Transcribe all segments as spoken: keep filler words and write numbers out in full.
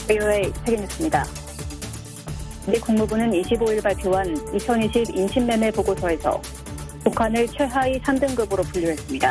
브이오에이 책임있습니다. 미 국무부는 이십오일 발표한 이천이십 인신매매 보고서에서 북한을 최하위 삼 등급으로 분류했습니다.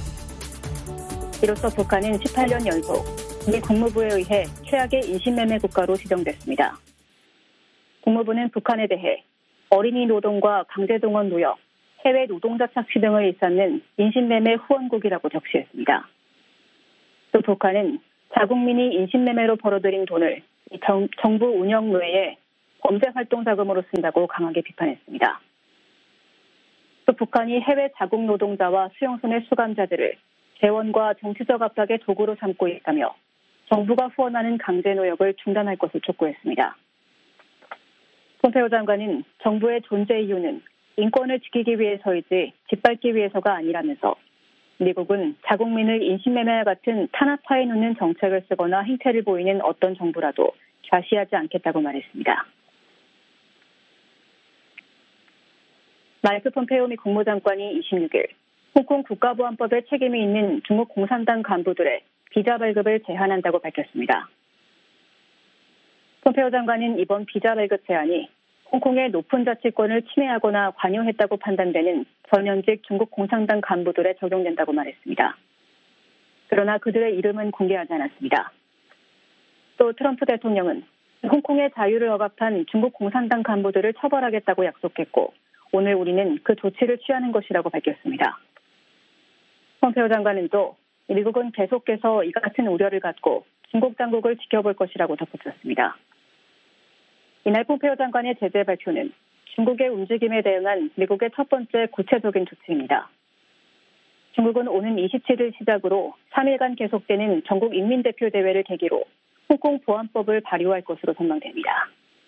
이로써 북한은 십팔 년 연속 미 국무부에 의해 최악의 인신매매 국가로 지정됐습니다. 국무부는 북한에 대해 어린이 노동과 강제동원 노역, 해외 노동자 착취 등을 일삼는 인신매매 후원국이라고 적시했습니다. 또 북한은 자국민이 인신매매로 벌어들인 돈을 정, 정부 운영 외에 범죄활동 자금으로 쓴다고 강하게 비판했습니다. 또 북한이 해외 자국 노동자와 수용소내 수감자들을 재원과 정치적 압박의 도구로 삼고 있다며 정부가 후원하는 강제노역을 중단할 것을 촉구했습니다. 폼페오 장관은 정부의 존재 이유는 인권을 지키기 위해서이지 짓밟기 위해서가 아니라면서 미국은 자국민을 인신매매와 같은 탄압하에 놓는 정책을 쓰거나 행태를 보이는 어떤 정부라도 좌시하지 않겠다고 말했습니다. 마이크 폼페오 미 국무장관이 이십육일 홍콩 국가보안법에 책임이 있는 중국 공산당 간부들의 비자 발급을 제한한다고 밝혔습니다. 폼페오 장관은 이번 비자 발급 제한이 홍콩의 높은 자치권을 침해하거나 관여했다고 판단되는 전현직 중국 공산당 간부들에 적용된다고 말했습니다. 그러나 그들의 이름은 공개하지 않았습니다. 또 트럼프 대통령은 홍콩의 자유를 억압한 중국 공산당 간부들을 처벌하겠다고 약속했고 오늘 우리는 그 조치를 취하는 것이라고 밝혔습니다. 폼페오 장관은 또 미국은 계속해서 이 같은 우려를 갖고 중국 당국을 지켜볼 것이라고 덧붙였습니다. 이날 폼페오 장관의 제재 발표는 중국의 움직임에 대응한 미국의 첫 번째 구체적인 조치입니다. 중국은 오는 이십칠일 시작으로 삼 일간 계속되는 전국 인민대표 대회를 계기로 홍콩 보안법을 발효할 것으로 전망됩니다.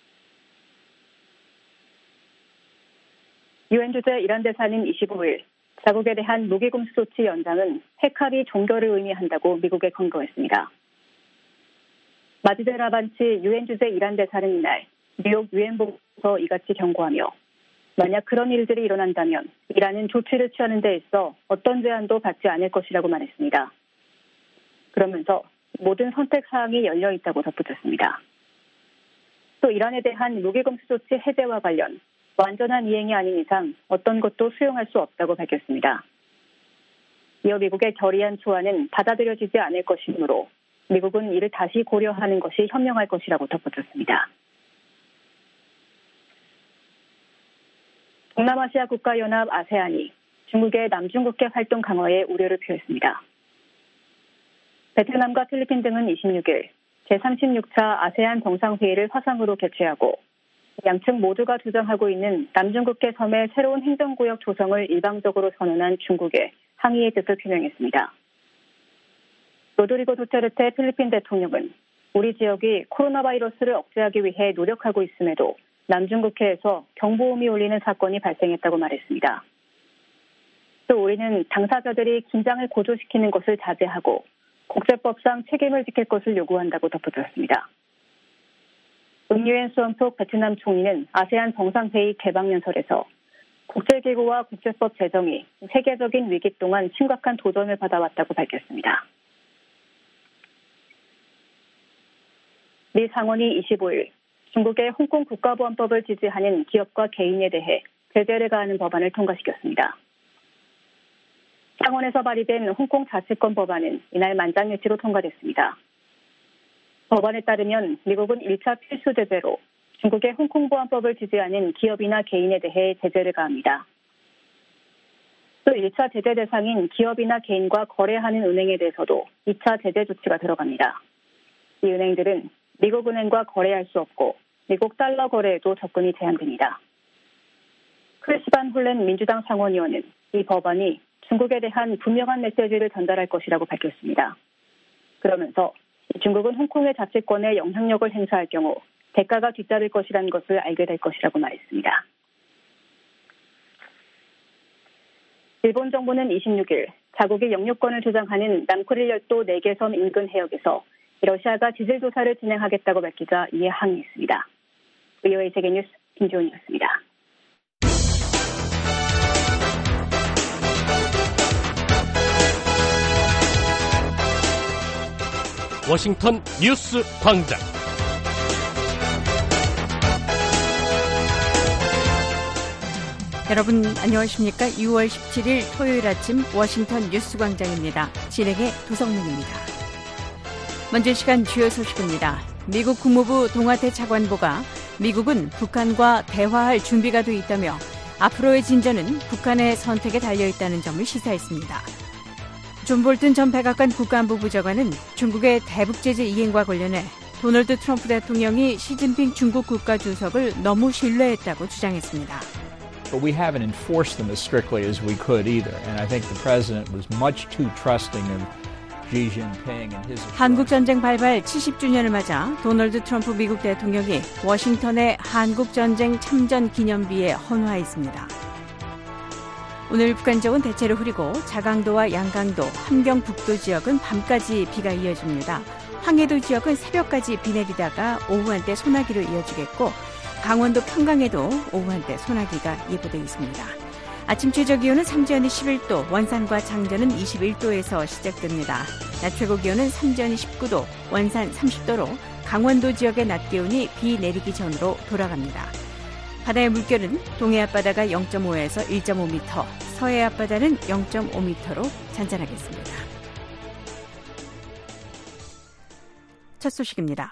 유엔 주재 이란 대사는 이십오일 자국에 대한 무기금수 조치 연장은 핵합의 종결을 의미한다고 미국에 권고했습니다. 마지드 라반치 유엔 주재 이란 대사는 이날 뉴욕 유엔보고서 이같이 경고하며 만약 그런 일들이 일어난다면 이란은 조치를 취하는 데 있어 어떤 제한도 받지 않을 것이라고 말했습니다. 그러면서 모든 선택 사항이 열려 있다고 덧붙였습니다. 또 이란에 대한 무기금수 조치 해제와 관련 완전한 이행이 아닌 이상 어떤 것도 수용할 수 없다고 밝혔습니다. 이어 미국의 결의안 초안은 받아들여지지 않을 것이므로 미국은 이를 다시 고려하는 것이 현명할 것이라고 덧붙였습니다. 동남아시아 국가연합 아세안이 중국의 남중국해 활동 강화에 우려를 표했습니다. 베트남과 필리핀 등은 이십육일 제삼십육 차 아세안 정상회의를 화상으로 개최하고 양측 모두가 주장하고 있는 남중국해 섬의 새로운 행정구역 조성을 일방적으로 선언한 중국에 항의의 뜻을 표명했습니다. 로드리고 두테르테 필리핀 대통령은 우리 지역이 코로나 바이러스를 억제하기 위해 노력하고 있음에도 남중국해에서 경보음이 울리는 사건이 발생했다고 말했습니다. 또 우리는 당사자들이 긴장을 고조시키는 것을 자제하고 국제법상 책임을 지킬 것을 요구한다고 덧붙였습니다. 응유엔 수엄톡 베트남 총리는 아세안 정상회의 개방연설에서 국제기구와 국제법 제정이 세계적인 위기 동안 심각한 도전을 받아왔다고 밝혔습니다. 미 상원이 이십오일 중국의 홍콩 국가보안법을 지지하는 기업과 개인에 대해 제재를 가하는 법안을 통과시켰습니다. 상원에서 발의된 홍콩 자치권 법안은 이날 만장일치로 통과됐습니다. 법안에 따르면 미국은 일 차 필수 제재로 중국의 홍콩 보안법을 지지하는 기업이나 개인에 대해 제재를 가합니다. 또 일 차 제재 대상인 기업이나 개인과 거래하는 은행에 대해서도 이 차 제재 조치가 들어갑니다. 이 은행들은 미국 은행과 거래할 수 없고 미국 달러 거래에도 접근이 제한됩니다. 크리스반 홀렌 민주당 상원의원은 이 법안이 중국에 대한 분명한 메시지를 전달할 것이라고 밝혔습니다. 그러면서 중국은 홍콩의 자치권에 영향력을 행사할 경우 대가가 뒤따를 것이라는 것을 알게 될 것이라고 말했습니다. 일본 정부는 이십육일 자국의 영유권을 주장하는 남코릴 열도 네 개 섬 인근 해역에서 러시아가 지질 조사를 진행하겠다고 밝히자 이에 항의했습니다. 브이오에이 세계뉴스 김지훈이었습니다. 워싱턴 뉴스 광장 여러분 안녕하십니까? 유월 십칠일 토요일 아침 워싱턴 뉴스광장입니다. 진행의 도성문입니다. 먼저 시간 주요 소식입니다. 미국 국무부 동아태 차관보가 미국은 북한과 대화할 준비가 돼 있다며 앞으로의 진전은 북한의 선택에 달려있다는 점을 시사했습니다. 존 볼튼 전 백악관 국가안보 부장관은 중국의 대북 제재 이행과 관련해 도널드 트럼프 대통령이 시진핑 중국 국가주석을 너무 신뢰했다고 주장했습니다. But we haven't enforced them as strictly as we could either. And I think the president was much too trusting of Xi Jinping and his. 한국 전쟁 발발 칠십 주년을 맞아 도널드 트럼프 미국 대통령이 워싱턴의 한국 전쟁 참전 기념비에 헌화했습니다. 오늘 북한 지역은 대체로 흐리고 자강도와 양강도, 함경북도 지역은 밤까지 비가 이어집니다. 황해도 지역은 새벽까지 비 내리다가 오후 한때 소나기로 이어지겠고 강원도 평강에도 오후 한때 소나기가 예보되어 있습니다. 아침 최저 기온은 삼지연이 십일도, 원산과 장전은 이십일도에서 시작됩니다. 낮 최고 기온은 삼지연이 십구도, 원산 삼십도로 강원도 지역의 낮 기온이 비 내리기 전으로 돌아갑니다. 바다의 물결은 동해 앞바다가 영점오에서 일점오 미터, 서해 앞바다는 영점오 미터로 잔잔하겠습니다. 첫 소식입니다.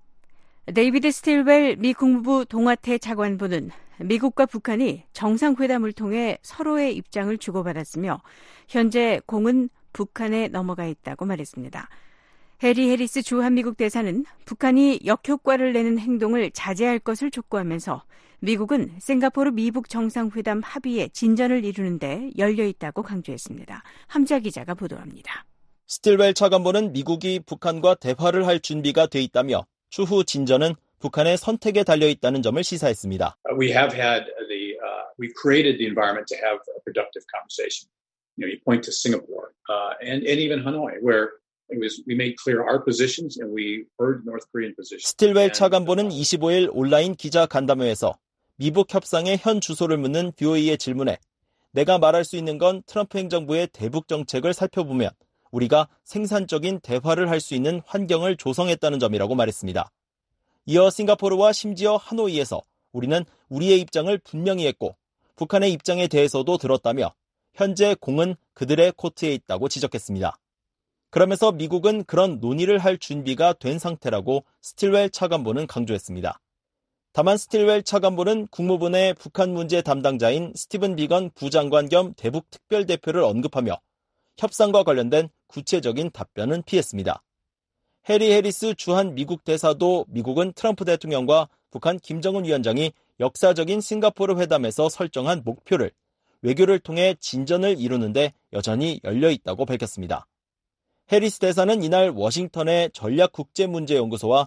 데이비드 스틸웰 미 국무부 동아태 차관보는 미국과 북한이 정상회담을 통해 서로의 입장을 주고받았으며 현재 공은 북한에 넘어가 있다고 말했습니다. 해리 해리스 주한미국 대사는 북한이 역효과를 내는 행동을 자제할 것을 촉구하면서 미국은 싱가포르 미북 정상회담 합의에 진전을 이루는 데 열려있다고 강조했습니다. 함자 기자가 보도합니다. 스틸웰 차관보는 미국이 북한과 대화를 할 준비가 돼 있다며 추후 진전은 북한의 선택에 달려있다는 점을 시사했습니다. We have had the, uh, we've created the environment to have a productive conversation. You know, you point to Singapore uh, and, and even Hanoi, where it was, we made clear our positions and we heard North Korean positions. 스틸웰 차관보는 이십오일 온라인 기자 간담회에서 미북 협상의 현 주소를 묻는 브이오에이의 질문에 내가 말할 수 있는 건 트럼프 행정부의 대북 정책을 살펴보면 우리가 생산적인 대화를 할 수 있는 환경을 조성했다는 점이라고 말했습니다. 이어 싱가포르와 심지어 하노이에서 우리는 우리의 입장을 분명히 했고 북한의 입장에 대해서도 들었다며 현재 공은 그들의 코트에 있다고 지적했습니다. 그러면서 미국은 그런 논의를 할 준비가 된 상태라고 스틸웰 차관보는 강조했습니다. 다만 스틸웰 차관보는 국무부 내 북한 문제 담당자인 스티븐 비건 부장관 겸 대북 특별대표를 언급하며 협상과 관련된 구체적인 답변은 피했습니다. 해리 해리스 주한 미국 대사도 미국은 트럼프 대통령과 북한 김정은 위원장이 역사적인 싱가포르 회담에서 설정한 목표를 외교를 통해 진전을 이루는데 여전히 열려있다고 밝혔습니다. 해리스 대사는 이날 워싱턴의 전략국제문제연구소와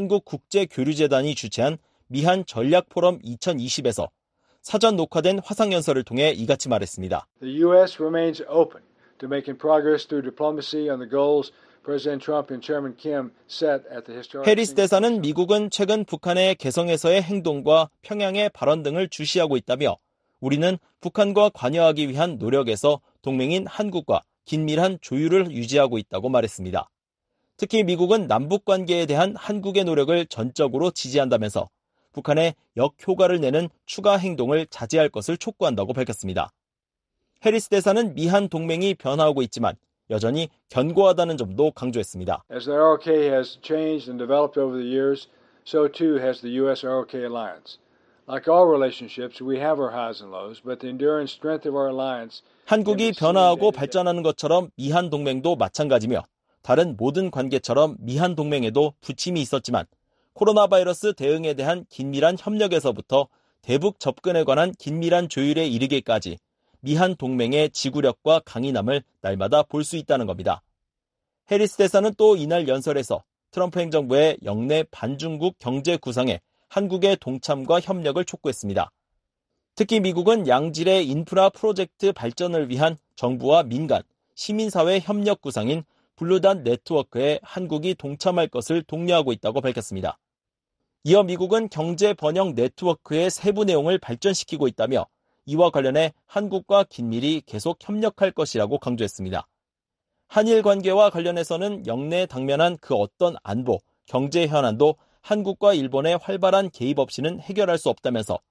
한국국제교류재단이 주최한 미한 전략포럼 이천이십에서 사전 녹화된 화상연설을 통해 이같이 말했습니다. The U S remains open to making progress through diplomacy on the goals President Trump and Chairman Kim set at the historic. 해리스 대사는 미국은 최근 북한의 개성에서의 행동과 평양의 발언 등을 주시하고 있다며 우리는 북한과 관여하기 위한 노력에서 동맹인 한국과 긴밀한 조율을 유지하고 있다고 말했습니다. 특히 미국은 남북 관계에 대한 한국의 노력을 전적으로 지지한다면서 북한의 역효과를 내는 추가 행동을 자제할 것을 촉구한다고 밝혔습니다. 해리스 대사는 미한 동맹이 변화하고 있지만 여전히 견고하다는 점도 강조했습니다. As the R O K has changed and developed over the years, so too has the U S R O K alliance. Like all relationships, we have our highs and lows, but the enduring strength of our alliance. 한국이 변화하고 발전하는 것처럼 미한 동맹도 마찬가지며 다른 모든 관계처럼 미한 동맹에도 부침이 있었지만 코로나 바이러스 대응에 대한 긴밀한 협력에서부터 대북 접근에 관한 긴밀한 조율에 이르기까지 미한 동맹의 지구력과 강인함을 날마다 볼 수 있다는 겁니다. 해리스 대사는 또 이날 연설에서 트럼프 행정부의 영내 반중국 경제 구상에 한국의 동참과 협력을 촉구했습니다. 특히 미국은 양질의 인프라 프로젝트 발전을 위한 정부와 민간, 시민사회 협력 구상인 블루단 네트워크에 한국이 동참할 것을 독려하고 있다고 밝혔습니다. 이어 미국은 경제 번영 네트워크의 세부 내용을 발전시키고 있다며 이와 관련해 한국과 긴밀히 계속 협력할 것이라고 강조했습니다. 한일 관계와 관련해서는 영내에 당면한 그 어떤 안보, 경제 현안도 한국과 일본의 활발한 개입 없이는 해결할 수 없다면서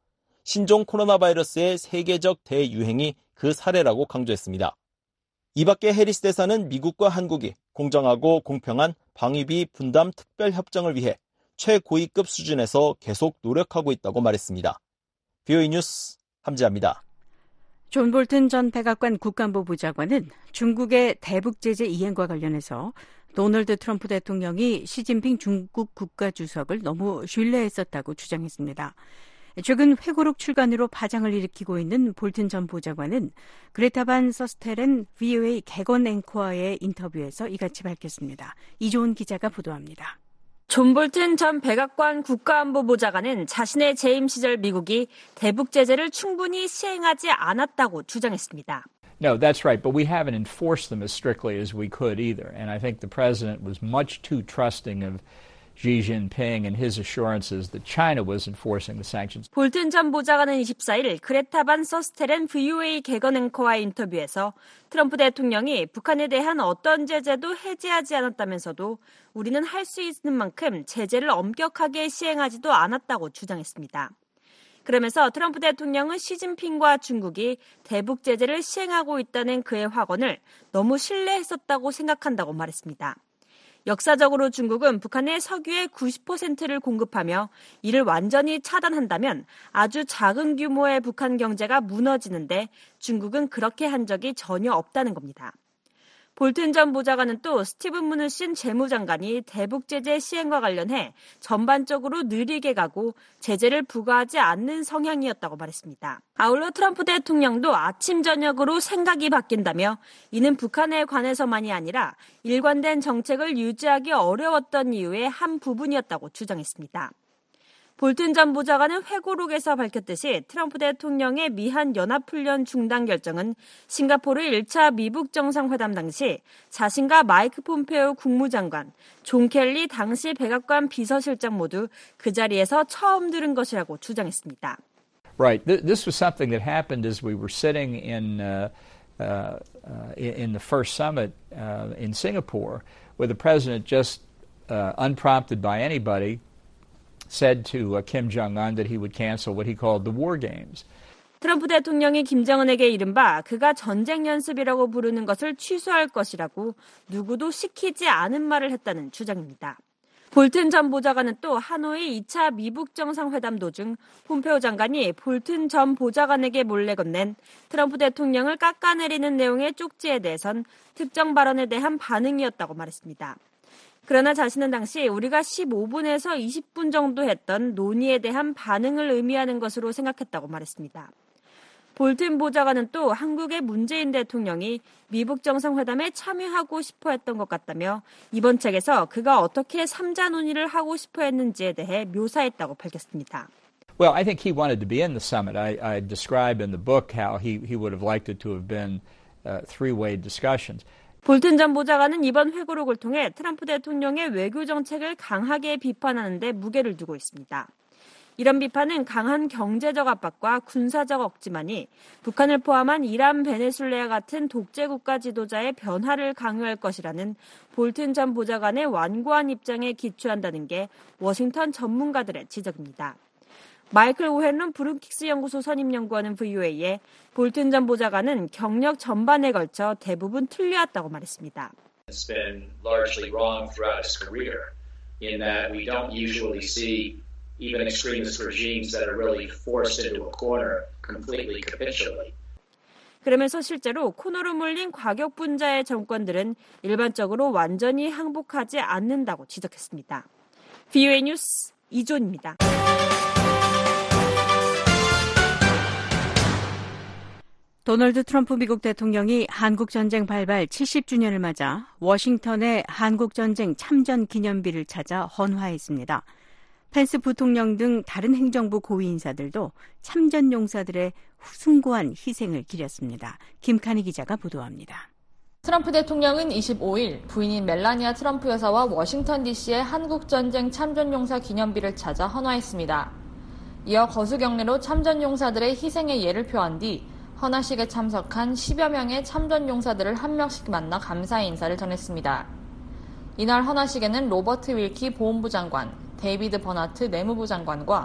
신종 코로나 바이러스의 세계적 대유행이 그 사례라고 강조했습니다. 이 밖에 해리스 대사는 미국과 한국이 공정하고 공평한 방위비 분담 특별 협정을 위해 최고위급 수준에서 계속 노력하고 있다고 말했습니다. 비오이 뉴스 함지아입니다. 존 볼튼 전 백악관 국가안보 보좌관은 중국의 대북 제재 이행과 관련해서 도널드 트럼프 대통령이 시진핑 중국 국가주석을 너무 신뢰했었다고 주장했습니다. 최근 회고록 출간으로 파장을 일으키고 있는 볼튼 전 보좌관은 그레타 반 서스텔렌 브이오에이 개건 앵커와의 인터뷰에서 이같이 밝혔습니다. 이조은 기자가 보도합니다. 존 볼튼 전 백악관 국가안보보좌관은 자신의 재임 시절 미국이 대북 제재를 충분히 시행하지 않았다고 주장했습니다. No, that's right, but we haven't enforced them as strictly as we could either. And I think the president was much too trusting of Xi Jinping and his assurances that China was enforcing the sanctions. 볼튼 전 보좌관은 이십사일 그레타 반 서스텔렌 브이오에이 개건 앵커와의 인터뷰에서 트럼프 대통령이 북한에 대한 어떤 제재도 해제하지 않았다면서도 우리는 할 수 있는 만큼 제재를 엄격하게 시행하지도 않았다고 주장했습니다. 그러면서 트럼프 대통령은 시진핑과 중국이 대북 제재를 시행하고 있다는 그의 확언을 너무 신뢰했었다고 생각한다고 말했습니다. 역사적으로 중국은 북한의 석유의 구십 퍼센트를 공급하며 이를 완전히 차단한다면 아주 작은 규모의 북한 경제가 무너지는데 중국은 그렇게 한 적이 전혀 없다는 겁니다. 볼튼 전 보좌관은 또 스티븐 무누신 재무장관이 대북 제재 시행과 관련해 전반적으로 느리게 가고 제재를 부과하지 않는 성향이었다고 말했습니다. 아울러 트럼프 대통령도 아침 저녁으로 생각이 바뀐다며 이는 북한에 관해서만이 아니라 일관된 정책을 유지하기 어려웠던 이유의 한 부분이었다고 주장했습니다. 볼튼 전 보좌관은 회고록에서 밝혔듯이 트럼프 대통령의 미한 연합훈련 중단 결정은 싱가포르 일 차 미북 정상회담 당시 자신과 마이크 폼페오 국무장관, 존 켈리 당시 백악관 비서실장 모두 그 자리에서 처음 들은 것이라고 주장했습니다. Right. This was something that happened as we were sitting in uh, uh, in the first summit uh, in Singapore, where the president just uh, unprompted by anybody said to uh, Kim Jong-un that he would cancel what he called the war games. 트럼프 대통령이 김정은에게 이른바 그가 전쟁 연습이라고 부르는 것을 취소할 것이라고 누구도 시키지 않은 말을 했다는 주장입니다. 볼튼 전 보좌관은 또 하노이 이 차 미북 정상회담 도중 폼페오 장관이 볼튼 전 보좌관에게 몰래 건넨 트럼프 대통령을 깎아내리는 내용의 쪽지에 대해선 특정 발언에 대한 반응이었다고 말했습니다. 그러나 자신은 당시 우리가 십오 분에서 이십 분 정도 했던 논의에 대한 반응을 의미하는 것으로 생각했다고 말했습니다. 볼튼 보좌관은 또 한국의 문재인 대통령이 미북 정상회담에 참여하고 싶어 했던 것 같다며 이번 책에서 그가 어떻게 삼자 논의를 하고 싶어 했는지에 대해 묘사했다고 밝혔습니다. Well, I think he wanted to be in the summit. I, I describe in the book how he, he would have liked it to have been uh, three-way discussions. 볼튼 전 보좌관은 이번 회고록을 통해 트럼프 대통령의 외교 정책을 강하게 비판하는 데 무게를 두고 있습니다. 이런 비판은 강한 경제적 압박과 군사적 억지만이 북한을 포함한 이란, 베네수엘라 같은 독재 국가 지도자의 변화를 강요할 것이라는 볼튼 전 보좌관의 완고한 입장에 기초한다는 게 워싱턴 전문가들의 지적입니다. 마이클 오헨론 브루킹스 연구소 선임연구원은 브이오에이에 볼튼 전 보좌관은 경력 전반에 걸쳐 대부분 틀려왔다고 말했습니다. It's been largely wrong throughout his career in that we don't usually see even extremist regimes that are really forced into a corner completely capitulate. 그러면서 실제로 코너로 몰린 과격분자의 정권들은 일반적으로 완전히 항복하지 않는다고 지적했습니다. 브이오에이 뉴스 이존입니다. 도널드 트럼프 미국 대통령이 한국전쟁 발발 칠십 주년을 맞아 워싱턴의 한국전쟁 참전 기념비를 찾아 헌화했습니다. 펜스 부통령 등 다른 행정부 고위 인사들도 참전 용사들의 숭고한 희생을 기렸습니다. 김칸희 기자가 보도합니다. 트럼프 대통령은 이십오일 부인인 멜라니아 트럼프 여사와 워싱턴 디씨의 한국전쟁 참전용사 기념비를 찾아 헌화했습니다. 이어 거수경례로 참전용사들의 희생의 예를 표한 뒤 헌화식에 참석한 십여 명의 참전용사들을 한 명씩 만나 감사의 인사를 전했습니다. 이날 헌화식에는 로버트 윌키 보훈부 장관, 데이비드 버나트 내무부 장관과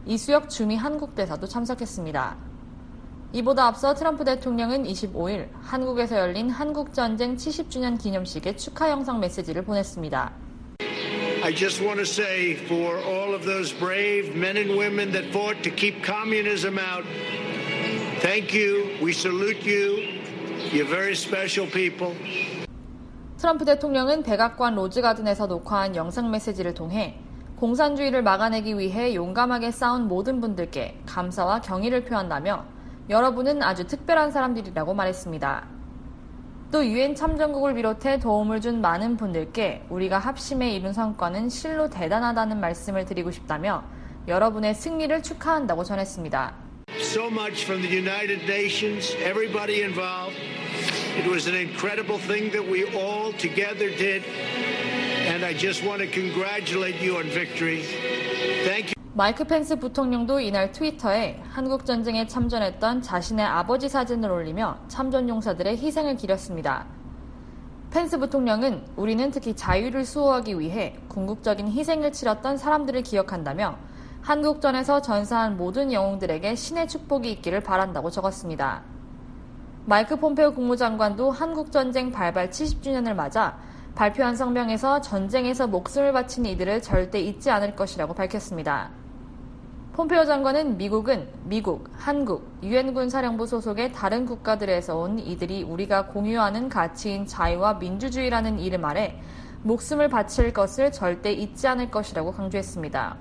이수혁 주미 한국 대사도 참석했습니다. 이보다 앞서 트럼프 대통령은 이십오일 한국에서 열린 한국전쟁 칠십 주년 기념식에 축하 영상 메시지를 보냈습니다. I just want to say for all of those brave men and women that fought to keep communism out, thank you, we salute you, you're very special people. 트럼프 대통령은 백악관 로즈가든에서 녹화한 영상 메시지를 통해 공산주의를 막아내기 위해 용감하게 싸운 모든 분들께 감사와 경의를 표한다며 여러분은 아주 특별한 사람들이라고 말했습니다. 또 유엔 참전국을 비롯해 도움을 준 많은 분들께 우리가 합심해 이룬 성과는 실로 대단하다는 말씀을 드리고 싶다며 여러분의 승리를 축하한다고 전했습니다. So much from the United Nations, everybody involved. It was an incredible thing that we all together did. And I just want to congratulate you on victory. Thank you. 마이크 펜스 부통령도 이날 트위터에 한국전쟁에 참전했던 자신의 아버지 사진을 올리며 참전용사들의 희생을 기렸습니다. 펜스 부통령은 우리는 특히 자유를 수호하기 위해 궁극적인 희생을 치렀던 사람들을 기억한다며 한국전에서 전사한 모든 영웅들에게 신의 축복이 있기를 바란다고 적었습니다. 마이크 폼페오 국무장관도 한국전쟁 발발 칠십 주년을 맞아 발표한 성명에서 전쟁에서 목숨을 바친 이들을 절대 잊지 않을 것이라고 밝혔습니다. 폼페오 장관은 미국은 미국, 한국, 유엔군 사령부 소속의 다른 국가들에서 온 이들이 우리가 공유하는 가치인 자유와 민주주의라는 이름 아래 목숨을 바칠 것을 절대 잊지 않을 것이라고 강조했습니다.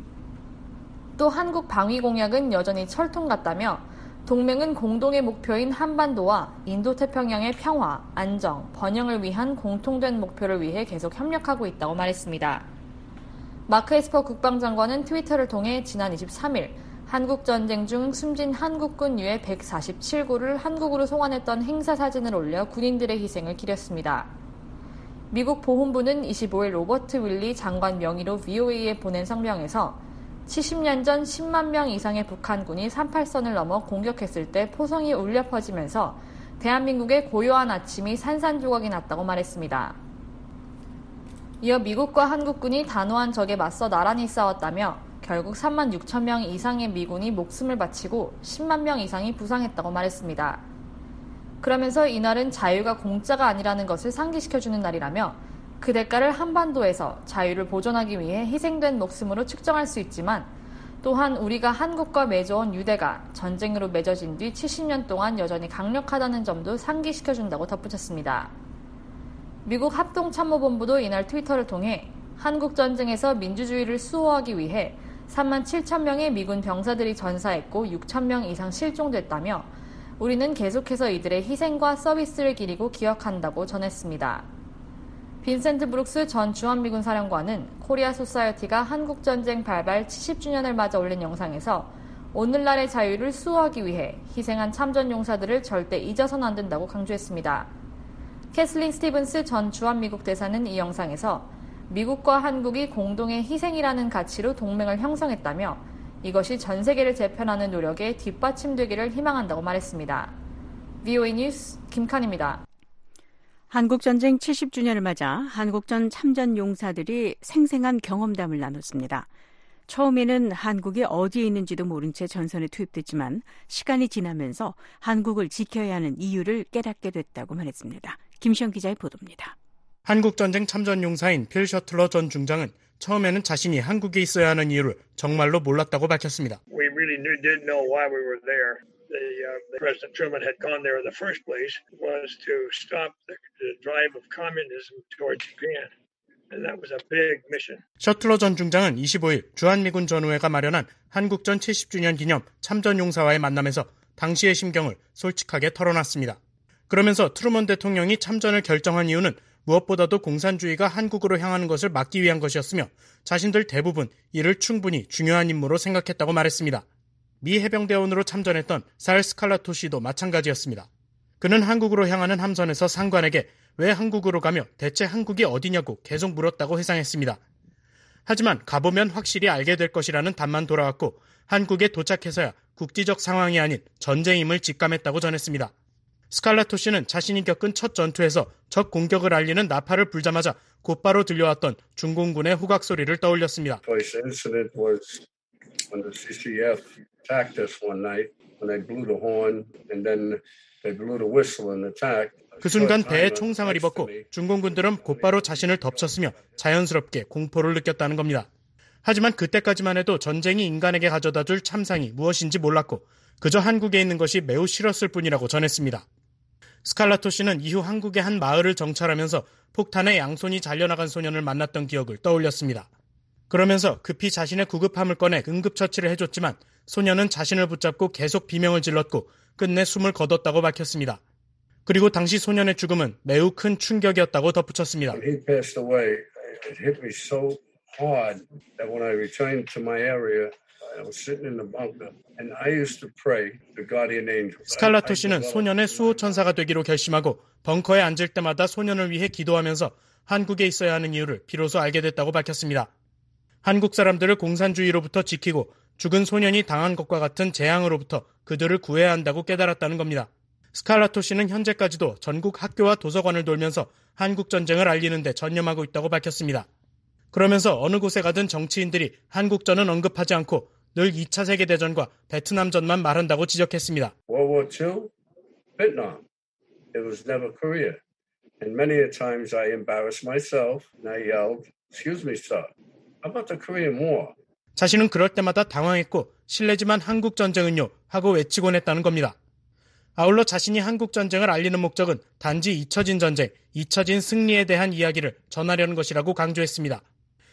또 한국 방위 공약은 여전히 철통 같다며 동맹은 공동의 목표인 한반도와 인도태평양의 평화, 안정, 번영을 위한 공통된 목표를 위해 계속 협력하고 있다고 말했습니다. 마크 에스퍼 국방장관은 트위터를 통해 지난 이십삼일 한국전쟁 중 숨진 한국군 유해 백사십칠 구를 한국으로 송환했던 행사 사진을 올려 군인들의 희생을 기렸습니다. 미국 보훈부는 이십오일 로버트 윌리 장관 명의로 브이오에이에 보낸 성명에서 칠십 년 전 십만 명 이상의 북한군이 삼팔선을 넘어 공격했을 때 포성이 울려 퍼지면서 대한민국의 고요한 아침이 산산조각이 났다고 말했습니다. 이어 미국과 한국군이 단호한 적에 맞서 나란히 싸웠다며 결국 삼만 육천 명 이상의 미군이 목숨을 바치고 십만 명 이상이 부상했다고 말했습니다. 그러면서 이날은 자유가 공짜가 아니라는 것을 상기시켜주는 날이라며 그 대가를 한반도에서 자유를 보존하기 위해 희생된 목숨으로 측정할 수 있지만 또한 우리가 한국과 맺어온 유대가 전쟁으로 맺어진 뒤 칠십 년 동안 여전히 강력하다는 점도 상기시켜준다고 덧붙였습니다. 미국 합동참모본부도 이날 트위터를 통해 한국전쟁에서 민주주의를 수호하기 위해 삼만 칠천 명의 미군 병사들이 전사했고 육천 명 이상 실종됐다며 우리는 계속해서 이들의 희생과 서비스를 기리고 기억한다고 전했습니다. 빈센트 브룩스 전 주한미군 사령관은 코리아 소사이어티가 한국전쟁 발발 칠십 주년을 맞아 올린 영상에서 오늘날의 자유를 수호하기 위해 희생한 참전용사들을 절대 잊어서는 안 된다고 강조했습니다. 캐슬린 스티븐스 전 주한미국 대사는 이 영상에서 미국과 한국이 공동의 희생이라는 가치로 동맹을 형성했다며 이것이 전 세계를 재편하는 노력에 뒷받침되기를 희망한다고 말했습니다. 브이오에이 뉴스 김칸입니다. 한국전쟁 칠십 주년을 맞아 한국전 참전 용사들이 생생한 경험담을 나눴습니다. 처음에는 한국이 어디에 있는지도 모른 채 전선에 투입됐지만 시간이 지나면서 한국을 지켜야 하는 이유를 깨닫게 됐다고 말했습니다. 김시영 기자의 보도입니다. 한국전쟁 참전용사인 필 셔틀러 전 중장은 처음에는 자신이 한국에 있어야 하는 이유를 정말로 몰랐다고 밝혔습니다. We really knew, didn't know why we were there. The, uh, the President Truman had gone there in the first place was to stop the, the drive of communism towards Japan. And that was a big mission. 셔틀러 전 중장은 이십오일 주한미군 전우회가 마련한 한국전 칠십 주년 기념 참전용사와의 만남에서 당시의 심경을 솔직하게 털어놨습니다. 그러면서 트루먼 대통령이 참전을 결정한 이유는 무엇보다도 공산주의가 한국으로 향하는 것을 막기 위한 것이었으며 자신들 대부분 이를 충분히 중요한 임무로 생각했다고 말했습니다. 미 해병대원으로 참전했던 살 스칼라토 씨도 마찬가지였습니다. 그는 한국으로 향하는 함선에서 상관에게 왜 한국으로 가며 대체 한국이 어디냐고 계속 물었다고 회상했습니다. 하지만 가보면 확실히 알게 될 것이라는 답만 돌아왔고 한국에 도착해서야 국지적 상황이 아닌 전쟁임을 직감했다고 전했습니다. 스칼라토 씨는 자신이 겪은 첫 전투에서 적 공격을 알리는 나팔을 불자마자 곧바로 들려왔던 중공군의 후각 소리를 떠올렸습니다. when the C C F attacked us one night, when they blew the horn and then they blew the whistle and attacked. 그 순간 배에 총상을 입었고 중공군들은 곧바로 자신을 덮쳤으며 자연스럽게 공포를 느꼈다는 겁니다. 하지만 그때까지만 해도 전쟁이 인간에게 가져다 줄 참상이 무엇인지 몰랐고 그저 한국에 있는 것이 매우 싫었을 뿐이라고 전했습니다. 스칼라토 씨는 이후 한국의 한 마을을 정찰하면서 폭탄에 양손이 잘려나간 소년을 만났던 기억을 떠올렸습니다. 그러면서 급히 자신의 구급함을 꺼내 응급처치를 해줬지만 소년은 자신을 붙잡고 계속 비명을 질렀고 끝내 숨을 거뒀다고 밝혔습니다. 그리고 당시 소년의 죽음은 매우 큰 충격이었다고 덧붙였습니다. He passed away. It hit me so hard that when I returned to my area, I was sitting in the bunker and I used to pray to guardian angels. 스칼라토 씨는 소년의 수호천사가 되기로 결심하고 벙커에 앉을 때마다 소년을 위해 기도하면서 한국에 있어야 하는 이유를 비로소 알게 됐다고 밝혔습니다. 한국 사람들을 공산주의로부터 지키고 죽은 소년이 당한 것과 같은 재앙으로부터 그들을 구해야 한다고 깨달았다는 겁니다. 스칼라토 씨는 현재까지도 전국 학교와 도서관을 돌면서 한국 전쟁을 알리는 데 전념하고 있다고 밝혔습니다. 그러면서 어느 곳에 가든 정치인들이 한국전은 언급하지 않고 늘 이 차 세계대전과 베트남전만 말한다고 지적했습니다. World War Two, Vietnam. It was never Korea. And many a times I embarrassed myself and I yelled, "Excuse me, sir. How about the Korean War?" 자신은 그럴 때마다 당황했고 실례지만 한국 전쟁은요 하고 외치곤 했다는 겁니다. 아울러 자신이 한국 전쟁을 알리는 목적은 단지 잊혀진 전쟁, 잊혀진 승리에 대한 이야기를 전하려는 것이라고 강조했습니다.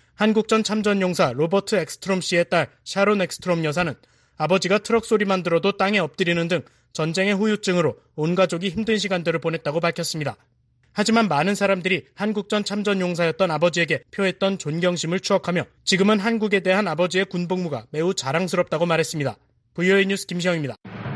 한국전 참전용사 로버트 엑스트롬 씨의 딸 샤론 엑스트롬 여사는 아버지가 트럭 소리만 들어도 땅에 엎드리는 등 전쟁의 후유증으로 온 가족이 힘든 시간들을 보냈다고 밝혔습니다. 하지만 많은 사람들이 한국전 참전용사였던 아버지에게 표했던 존경심을 추억하며 지금은 한국에 대한 아버지의 군복무가 매우 자랑스럽다고 말했습니다. 브이오에이 뉴스 김시영입니다.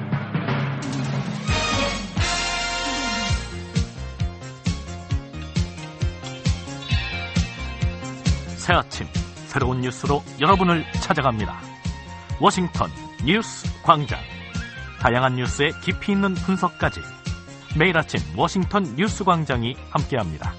새 아침 새로운 뉴스로 여러분을 찾아갑니다. 워싱턴 뉴스 광장. 다양한 뉴스의 깊이 있는 분석까지 매일 아침 워싱턴 뉴스 광장이 함께합니다.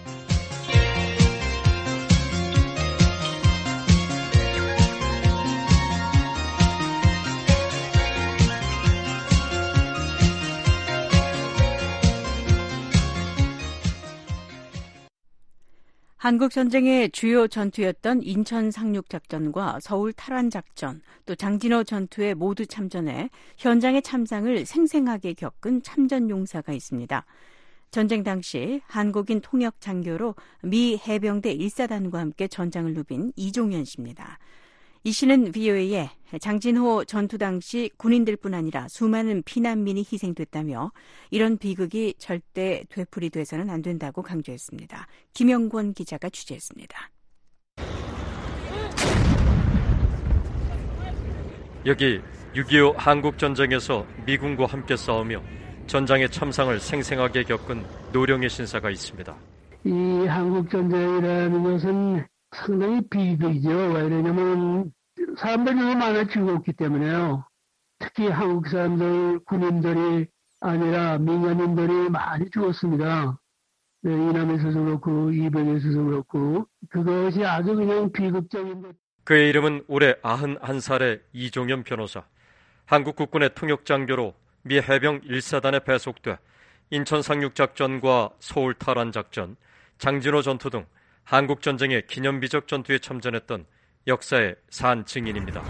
한국전쟁의 주요 전투였던 인천 상륙작전과 서울 탈환작전, 또 장진호 전투에 모두 참전해 현장의 참상을 생생하게 겪은 참전용사가 있습니다. 전쟁 당시 한국인 통역 장교로 미 해병대 일 사단과 함께 전장을 누빈 이종현 씨입니다. 이 씨는 브이오에이에 장진호 전투 당시 군인들뿐 아니라 수많은 피난민이 희생됐다며 이런 비극이 절대 되풀이 돼서는 안 된다고 강조했습니다. 김영권 기자가 취재했습니다. 여기 육이오 한국전쟁에서 미군과 함께 싸우며 전장의 참상을 생생하게 겪은 노령의 신사가 있습니다. 이 한국전쟁이라는 것은 상당히 비극이죠. 왜 그러냐면 사람들이 너무 많아 죽었기 때문에요. 특히 한국 사람들, 군인들이 아니라 민간인들이 많이 죽었습니다. 네, 이남에서도 그렇고 이백에서도 그렇고 그것이 아주 그냥 비극적인 것. 그의 이름은 올해 아흔한 살의 이종현 변호사. 한국 국군의 통역장교로 미 해병 일 사단에 배속돼 인천 상륙작전과 서울 탈환작전, 장진호 전투 등 한국전쟁의 기념비적 전투에 참전했던 역사의 산 증인입니다.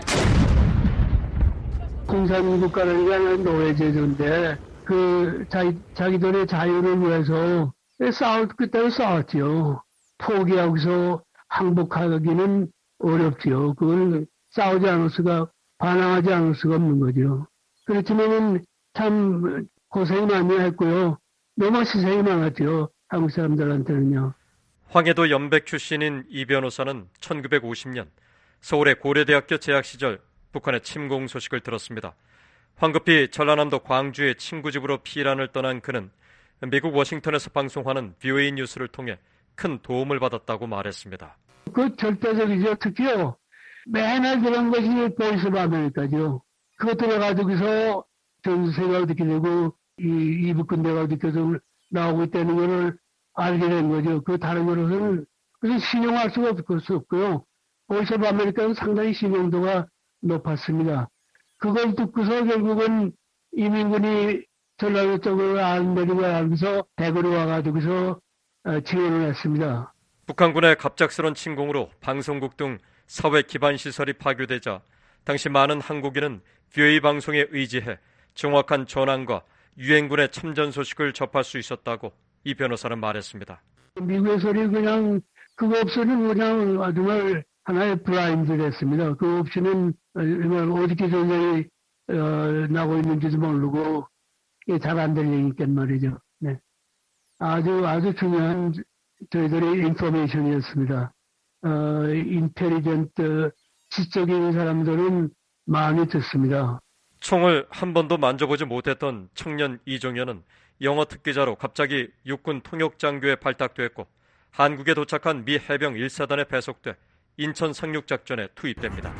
공산국가라는 노예제도인데 그 자기, 자기들의 자유를 위해서 싸울 그때는 싸웠죠. 포기하고서 항복하기는 어렵죠. 그걸 싸우지 않을 수가 반항하지 않을 수가 없는 거죠. 그렇지만 참 고생이 많이 했고요. 너무 희생이 많았죠. 한국 사람들한테는요. 황해도 연백 출신인 이 변호사는 천구백오십 년 서울의 고려대학교 재학 시절 북한의 침공 소식을 들었습니다. 황급히 전라남도 광주의 친구 집으로 피난을 떠난 그는 미국 워싱턴에서 방송하는 브이오에이 뉴스를 통해 큰 도움을 받았다고 말했습니다. 그 절대적이죠. 특히요. 맨날 그런 것이 보이스 오브 아메리카죠. 그것 들어가지고서 전세가 어떻게 되고 이 이북군대가 어떻게 나오고 있다는 것을 알게 된 거죠. 그 다른 거로는 그래서 신용할 수가 없을 수 없고요. 보이스 오브 아메리카는 상당히 신용도가 높았습니다. 그걸 듣고서 결국은 이민군이 전라도 쪽으로 안 내리고 하면서 대구로 와가지고서 지원을 했습니다. 북한군의 갑작스런 침공으로 방송국 등 사회 기반 시설이 파괴되자 당시 많은 한국인은 브이오에이 방송에 의지해 정확한 전황과 유엔군의 참전 소식을 접할 수 있었다고 이 변호사는 말했습니다. 미국에서는 그냥 그거 없이는 그냥 정말 하나의 블라인드 됐습니다. 그거 없이는 정말 어떻게 전쟁이 어, 나고 있는지도 모르고 잘 안 들리니까 말이죠. 네. 아주 아주 중요한 저희들의 인포메이션이었습니다. 어, 인텔리전트 지적인 사람들은 많이 듣습니다. 총을 한 번도 만져보지 못했던 청년 이종현은 영어 특기자로 갑자기 육군 통역장교에 발탁됐고 한국에 도착한 미 해병 일 사단에 배속돼 인천 상륙작전에 투입됩니다.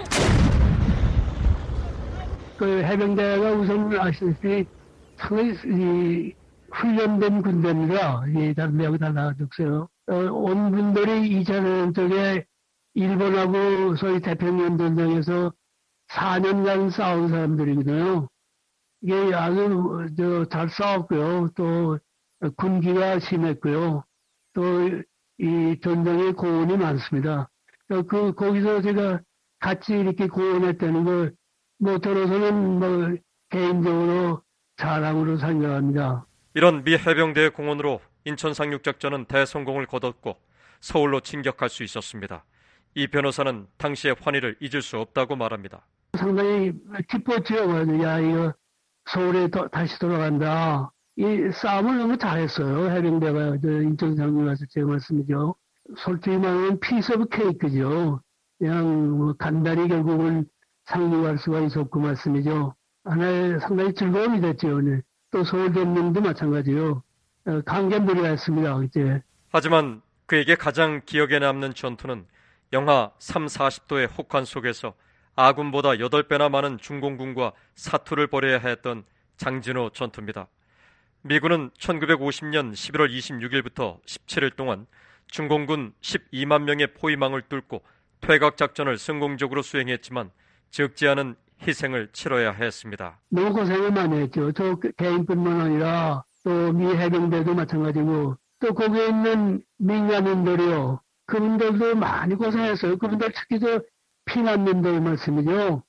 그 해병대가 우선 아시다시피 상당히 훈련된 군대입니다. 이 다른 데하고 달라졌어요. 어, 온 분들이 이 차 대전 쪽에 일본하고 소위 태평양 전쟁에서 사 년간 싸운 사람들이거든요. 이게 아주 저, 잘 싸웠고요. 또 군기가 심했고요. 또 이 전쟁에 고원이 많습니다. 그 거기서 제가 같이 이렇게 고원했다는 걸 뭐 들어서는 뭐 개인적으로 자랑으로 생각합니다. 이런 미 해병대의 공헌으로 인천 상륙작전은 대성공을 거뒀고 서울로 진격할 수 있었습니다. 이 변호사는 당시의 환희를 잊을 수 없다고 말합니다. 상당히 기뻤죠. 야, 이거 서울에 더, 다시 돌아간다. 이 싸움을 너무 잘했어요. 해병대가 인천 상륙 와서 제가 말씀이죠. 솔직히 말하면 피스 오브 케이크죠. 그냥 뭐 간단히 결국은 상륙할 수가 있었고 말씀이죠. 하나의 상당히 즐거움이 됐죠. 네. 또 서울대님도 마찬가지요. 강견들이 했습니다. 이제. 하지만 그에게 가장 기억에 남는 전투는 영하 삼, 사십 도의 혹한 속에서 아군보다 여덟 배나 많은 중공군과 사투를 벌여야 했던 장진호 전투입니다. 미군은 천구백오십 년 십일월 이십육일부터 십칠 일 동안 중공군 십이만 명의 포위망을 뚫고 퇴각작전을 성공적으로 수행했지만 적지 않은 희생을 치러야 했습니다. 너무 고생을 많이 했죠. 저 개인뿐만 아니라 또 미 해병대도 마찬가지고 또 거기에 있는 민간인들이요. 그분들도 많이 고생했어요. 그분들 특히 저 피난민들 말씀이죠.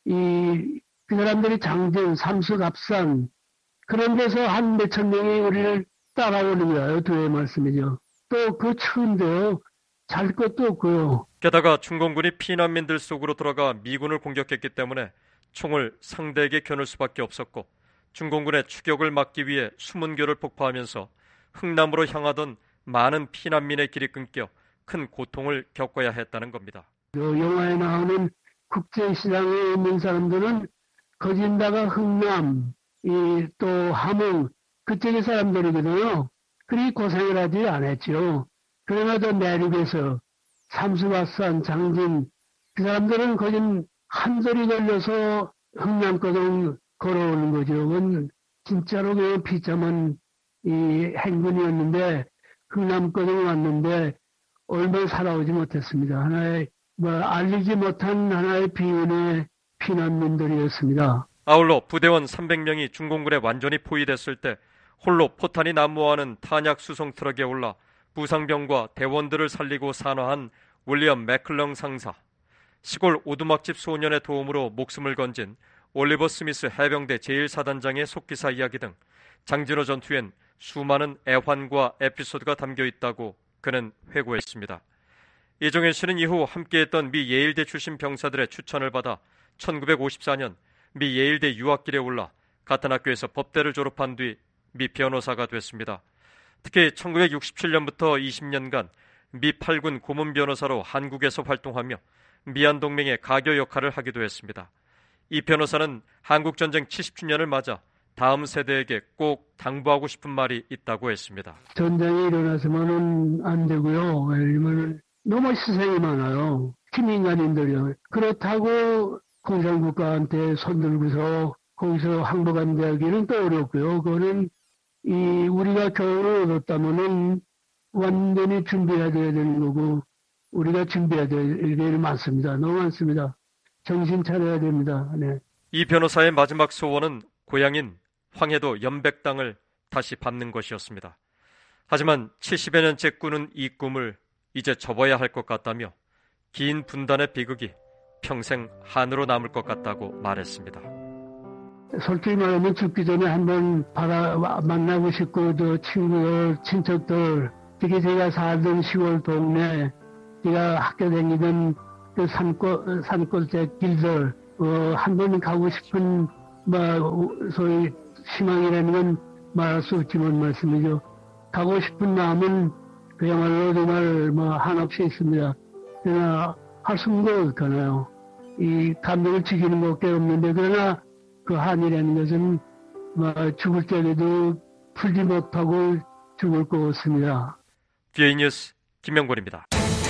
이, 그 사람들이 장진, 삼수갑산 그런 데서 한 몇천 명이 우리를 따라오는 거예요. 두의 말씀이죠. 또 그 추운데요. 잘 것도 없고요. 게다가 중공군이 피난민들 속으로 들어가 미군을 공격했기 때문에 총을 상대에게 겨눌 수밖에 없었고 중공군의 추격을 막기 위해 수문교를 폭파하면서 흥남으로 향하던 많은 피난민의 길이 끊겨 큰 고통을 겪어야 했다는 겁니다. 영화에 나오는 국제시장에 있는 사람들은 거진다가 흥남, 이 또 함흥 그쪽의 사람들이거든요. 그리 고생을 하지 않았죠. 그러나 저 내륙에서 삼수갑산, 장진 그 사람들은 거진 한 달이 걸려서 흥남까지 걸어오는 거죠. 그건 진짜로 그 비참한 이 행군이었는데 흥남까지 왔는데 얼마 살아오지 못했습니다. 하나의 뭐 알리지 못한 하나의 비운의 피난민들이었습니다. 아울러 부대원 삼백 명이 중공군에 완전히 포위됐을 때 홀로 포탄이 난무하는 탄약 수송 트럭에 올라 부상병과 대원들을 살리고 산화한 윌리엄 맥클렁 상사, 시골 오두막집 소년의 도움으로 목숨을 건진 올리버 스미스 해병대 제일 사단장의 속기사 이야기 등 장진호 전투엔 수많은 애환과 에피소드가 담겨 있다고 그는 회고했습니다. 이종현 씨는 이후 함께했던 미 예일대 출신 병사들의 추천을 받아 천구백오십사 년 미 예일대 유학길에 올라 같은 학교에서 법대를 졸업한 뒤 미 변호사가 됐습니다. 특히 천구백육십칠 년부터 이십 년간 미 팔 군 고문 변호사로 한국에서 활동하며 미한동맹의 가교 역할을 하기도 했습니다. 이 변호사는 한국전쟁 칠십 주년을 맞아 다음 세대에게 꼭 당부하고 싶은 말이 있다고 했습니다. 전쟁이 일어나서는 안 되고요. 왜냐면 너무 희생이 많아요. 피민간인들이요. 그렇다고 공산국가한테 손들고서 거기서 항복한다기는 또 어렵고요. 그거는 이 우리가 교훈을 얻었다면은 완전히 준비해야 되는 거고 우리가 준비해야 될 일이 많습니다. 너무 많습니다. 정신 차려야 됩니다. 네. 이 변호사의 마지막 소원은 고향인 황해도 연백 땅을 다시 밟는 것이었습니다. 하지만 칠십여 년째 꾸는 이 꿈을 이제 접어야 할 것 같다며 긴 분단의 비극이 평생 한으로 남을 것 같다고 말했습니다. 솔직히 말하면 죽기 전에 한번 바라 만나고 싶고 저 친구들, 친척들, 특히 제가 살던 시골 동네, 제가 학교 다니던 그 산골 산골째 길들, 어, 한 번 가고 싶은 뭐 소위 희망이라는 건 말할 수 없지만 말씀이죠. 가고 싶은 마음은 그야말로 정말 뭐 한없이 있습니다. 그러나 할 수 없는 거 없잖아요. 이 감정을 지키는 것밖에 없는데 그러나 그 한이라는 것은 뭐 죽을 때에도 풀지 못하고 죽을 것 같습니다. 디에이 뉴스 김명곤입니다.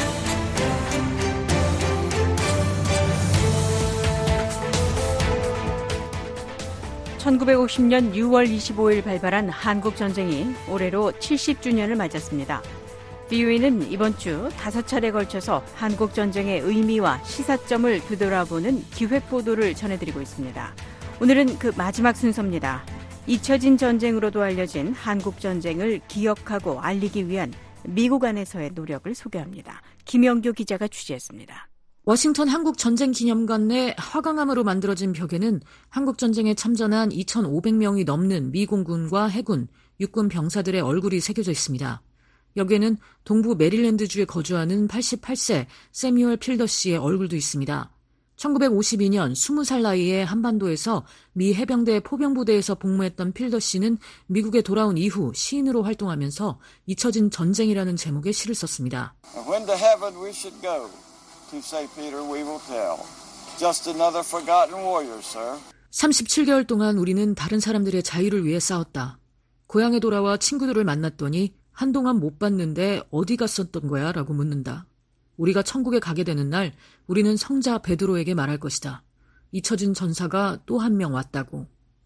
천구백오십 년 유월 이십오일 발발한 한국전쟁이 올해로 칠십 주년을 맞았습니다. 비오이는 이번 주 다섯 차례 걸쳐서 한국전쟁의 의미와 시사점을 되돌아보는 기획보도를 전해드리고 있습니다. 오늘은 그 마지막 순서입니다. 잊혀진 전쟁으로도 알려진 한국전쟁을 기억하고 알리기 위한 미국 안에서의 노력을 소개합니다. 김영교 기자가 취재했습니다. 워싱턴 한국전쟁기념관 내 화강암으로 만들어진 벽에는 한국전쟁에 참전한 이천오백 명이 넘는 미공군과 해군, 육군 병사들의 얼굴이 새겨져 있습니다. 여기에는 동부 메릴랜드주에 거주하는 팔십팔 세 세뮤얼 필더 씨의 얼굴도 있습니다. 천구백오십이 년 스무 살 나이에 한반도에서 미 해병대 포병부대에서 복무했던 필더 씨는 미국에 돌아온 이후 시인으로 활동하면서 잊혀진 전쟁이라는 제목의 시를 썼습니다. When to heaven we should go. To Saint Peter we will tell. Just another forgotten warrior, sir. 삼십칠 개월 동안 우리는 다른 사람들의 자유를 위해 싸웠다. 고향에 돌아와 친구들을 만났더니 한동안 못 봤는데 어디 갔었던 거야? 라고 묻는다. 우리가 천국에 가게 되는 날 우리는 성자 베드로에게 말할 것이다. 잊혀진 전사가 또 한 명 왔다고.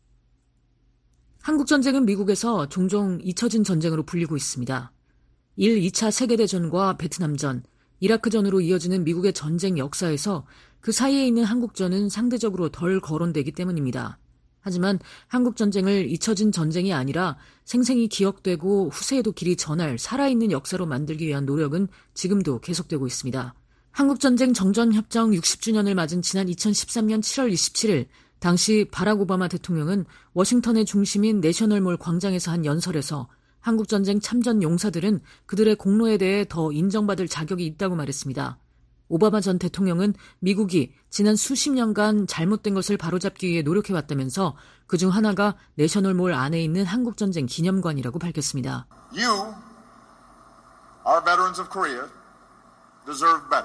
한국전쟁은 미국에서 종종 잊혀진 전쟁으로 불리고 있습니다. 일, 이 차 세계대전과 베트남전, 이라크전으로 이어지는 미국의 전쟁 역사에서 그 사이에 있는 한국전은 상대적으로 덜 거론되기 때문입니다. 하지만 한국전쟁을 잊혀진 전쟁이 아니라 생생히 기억되고 후세에도 길이 전할 살아있는 역사로 만들기 위한 노력은 지금도 계속되고 있습니다. 한국전쟁 정전협정 육십 주년을 맞은 지난 이천십삼 년 칠월 이십칠일 당시 바락 오바마 대통령은 워싱턴의 중심인 내셔널몰 광장에서 한 연설에서 한국전쟁 참전 용사들은 그들의 공로에 대해 더 인정받을 자격이 있다고 말했습니다. 오바마 전 대통령은 미국이 지난 수십 년간 잘못된 것을 바로잡기 위해 노력해왔다면서 그중 하나가 내셔널몰 안에 있는 한국전쟁 기념관이라고 밝혔습니다. You, our veterans of Korea, deserve better.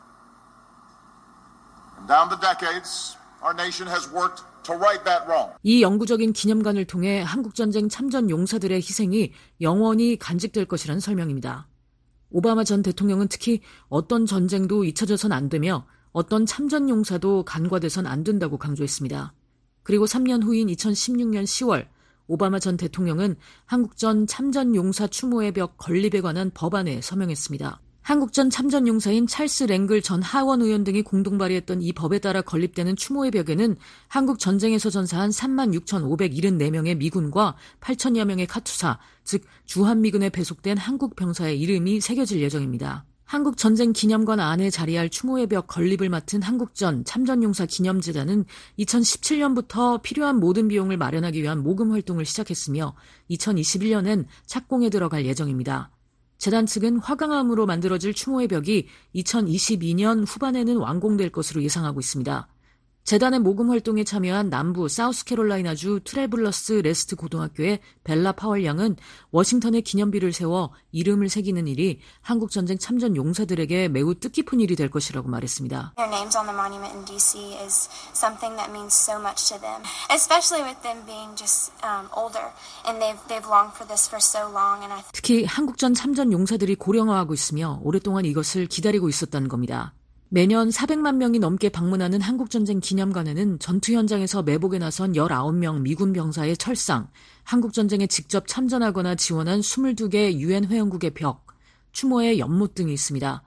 And down the decades, our nation has worked to right that wrong. 이 영구적인 기념관을 통해 한국전쟁 참전 용사들의 희생이 영원히 간직될 것이라는 설명입니다. 오바마 전 대통령은 특히 어떤 전쟁도 잊혀져선 안 되며 어떤 참전 용사도 간과돼선 안 된다고 강조했습니다. 그리고 삼 년 후인 이천십육 년 시월 오바마 전 대통령은 한국전 참전 용사 추모의 벽 건립에 관한 법안에 서명했습니다. 한국전 참전 용사인 찰스 랭글 전 하원 의원 등이 공동 발의했던 이 법에 따라 건립되는 추모의 벽에는 한국 전쟁에서 전사한 삼만 육천오백칠십사 명의 미군과 팔천여 명의 카투사, 즉 주한미군에 배속된 한국 병사의 이름이 새겨질 예정입니다. 한국전쟁기념관 안에 자리할 추모의 벽 건립을 맡은 한국전 참전용사 기념재단은 이천십칠 년부터 필요한 모든 비용을 마련하기 위한 모금 활동을 시작했으며 이천이십일 년엔 착공에 들어갈 예정입니다. 재단 측은 화강암으로 만들어질 추모의 벽이 이천이십이 년 후반에는 완공될 것으로 예상하고 있습니다. 재단의 모금 활동에 참여한 남부 사우스캐롤라이나주 트래블러스 레스트 고등학교의 벨라 파월 양은 워싱턴에 기념비를 세워 이름을 새기는 일이 한국전쟁 참전 용사들에게 매우 뜻깊은 일이 될 것이라고 말했습니다. Their names on the monument in 디 씨 is something that means so much to them, especially with them being just um, older and they've they've longed for this for so long. And I 특히 한국전 참전 용사들이 고령화하고 있으며 오랫동안 이것을 기다리고 있었다는 겁니다. 매년 사백만 명이 넘게 방문하는 한국전쟁 기념관에는 전투 현장에서 매복에 나선 열아홉 명 미군 병사의 철상, 한국전쟁에 직접 참전하거나 지원한 이십이 개 유엔 회원국의 벽, 추모의 연못 등이 있습니다.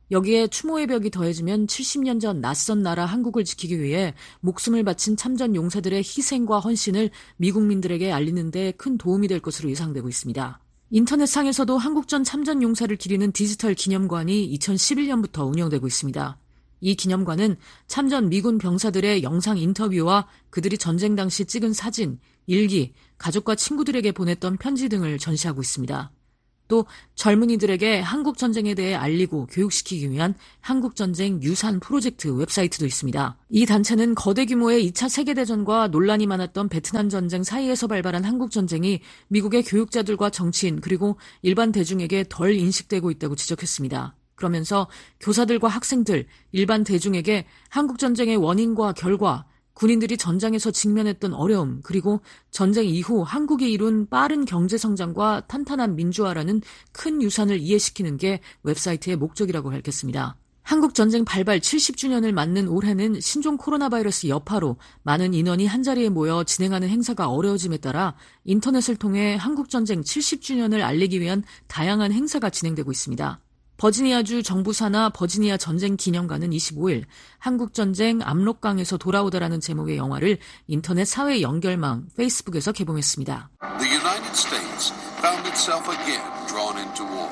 여기에 추모의 벽이 더해지면 칠십 년 전 낯선 나라 한국을 지키기 위해 목숨을 바친 참전 용사들의 희생과 헌신을 미국민들에게 알리는 데 큰 도움이 될 것으로 예상되고 있습니다. 인터넷상에서도 한국전 참전 용사를 기리는 디지털 기념관이 이천십일 년부터 운영되고 있습니다. 이 기념관은 참전 미군 병사들의 영상 인터뷰와 그들이 전쟁 당시 찍은 사진, 일기, 가족과 친구들에게 보냈던 편지 등을 전시하고 있습니다. 또 젊은이들에게 한국 전쟁에 대해 알리고 교육시키기 위한 한국전쟁 유산 프로젝트 웹사이트도 있습니다. 이 단체는 거대 규모의 이 차 세계대전과 논란이 많았던 베트남 전쟁 사이에서 발발한 한국전쟁이 미국의 교육자들과 정치인 그리고 일반 대중에게 덜 인식되고 있다고 지적했습니다. 그러면서 교사들과 학생들, 일반 대중에게 한국전쟁의 원인과 결과, 군인들이 전장에서 직면했던 어려움, 그리고 전쟁 이후 한국이 이룬 빠른 경제성장과 탄탄한 민주화라는 큰 유산을 이해시키는 게 웹사이트의 목적이라고 밝혔습니다. 한국전쟁 발발 칠십 주년을 맞는 올해는 신종 코로나 바이러스 여파로 많은 인원이 한자리에 모여 진행하는 행사가 어려워짐에 따라 인터넷을 통해 한국전쟁 칠십 주년을 알리기 위한 다양한 행사가 진행되고 있습니다. 버지니아주 정부사나 버지니아 전쟁 기념관은 이십오 일 한국전쟁 압록강에서 돌아오다라는 제목의 영화를 인터넷 사회 연결망 페이스북에서 개봉했습니다. The United States found itself again drawn into war.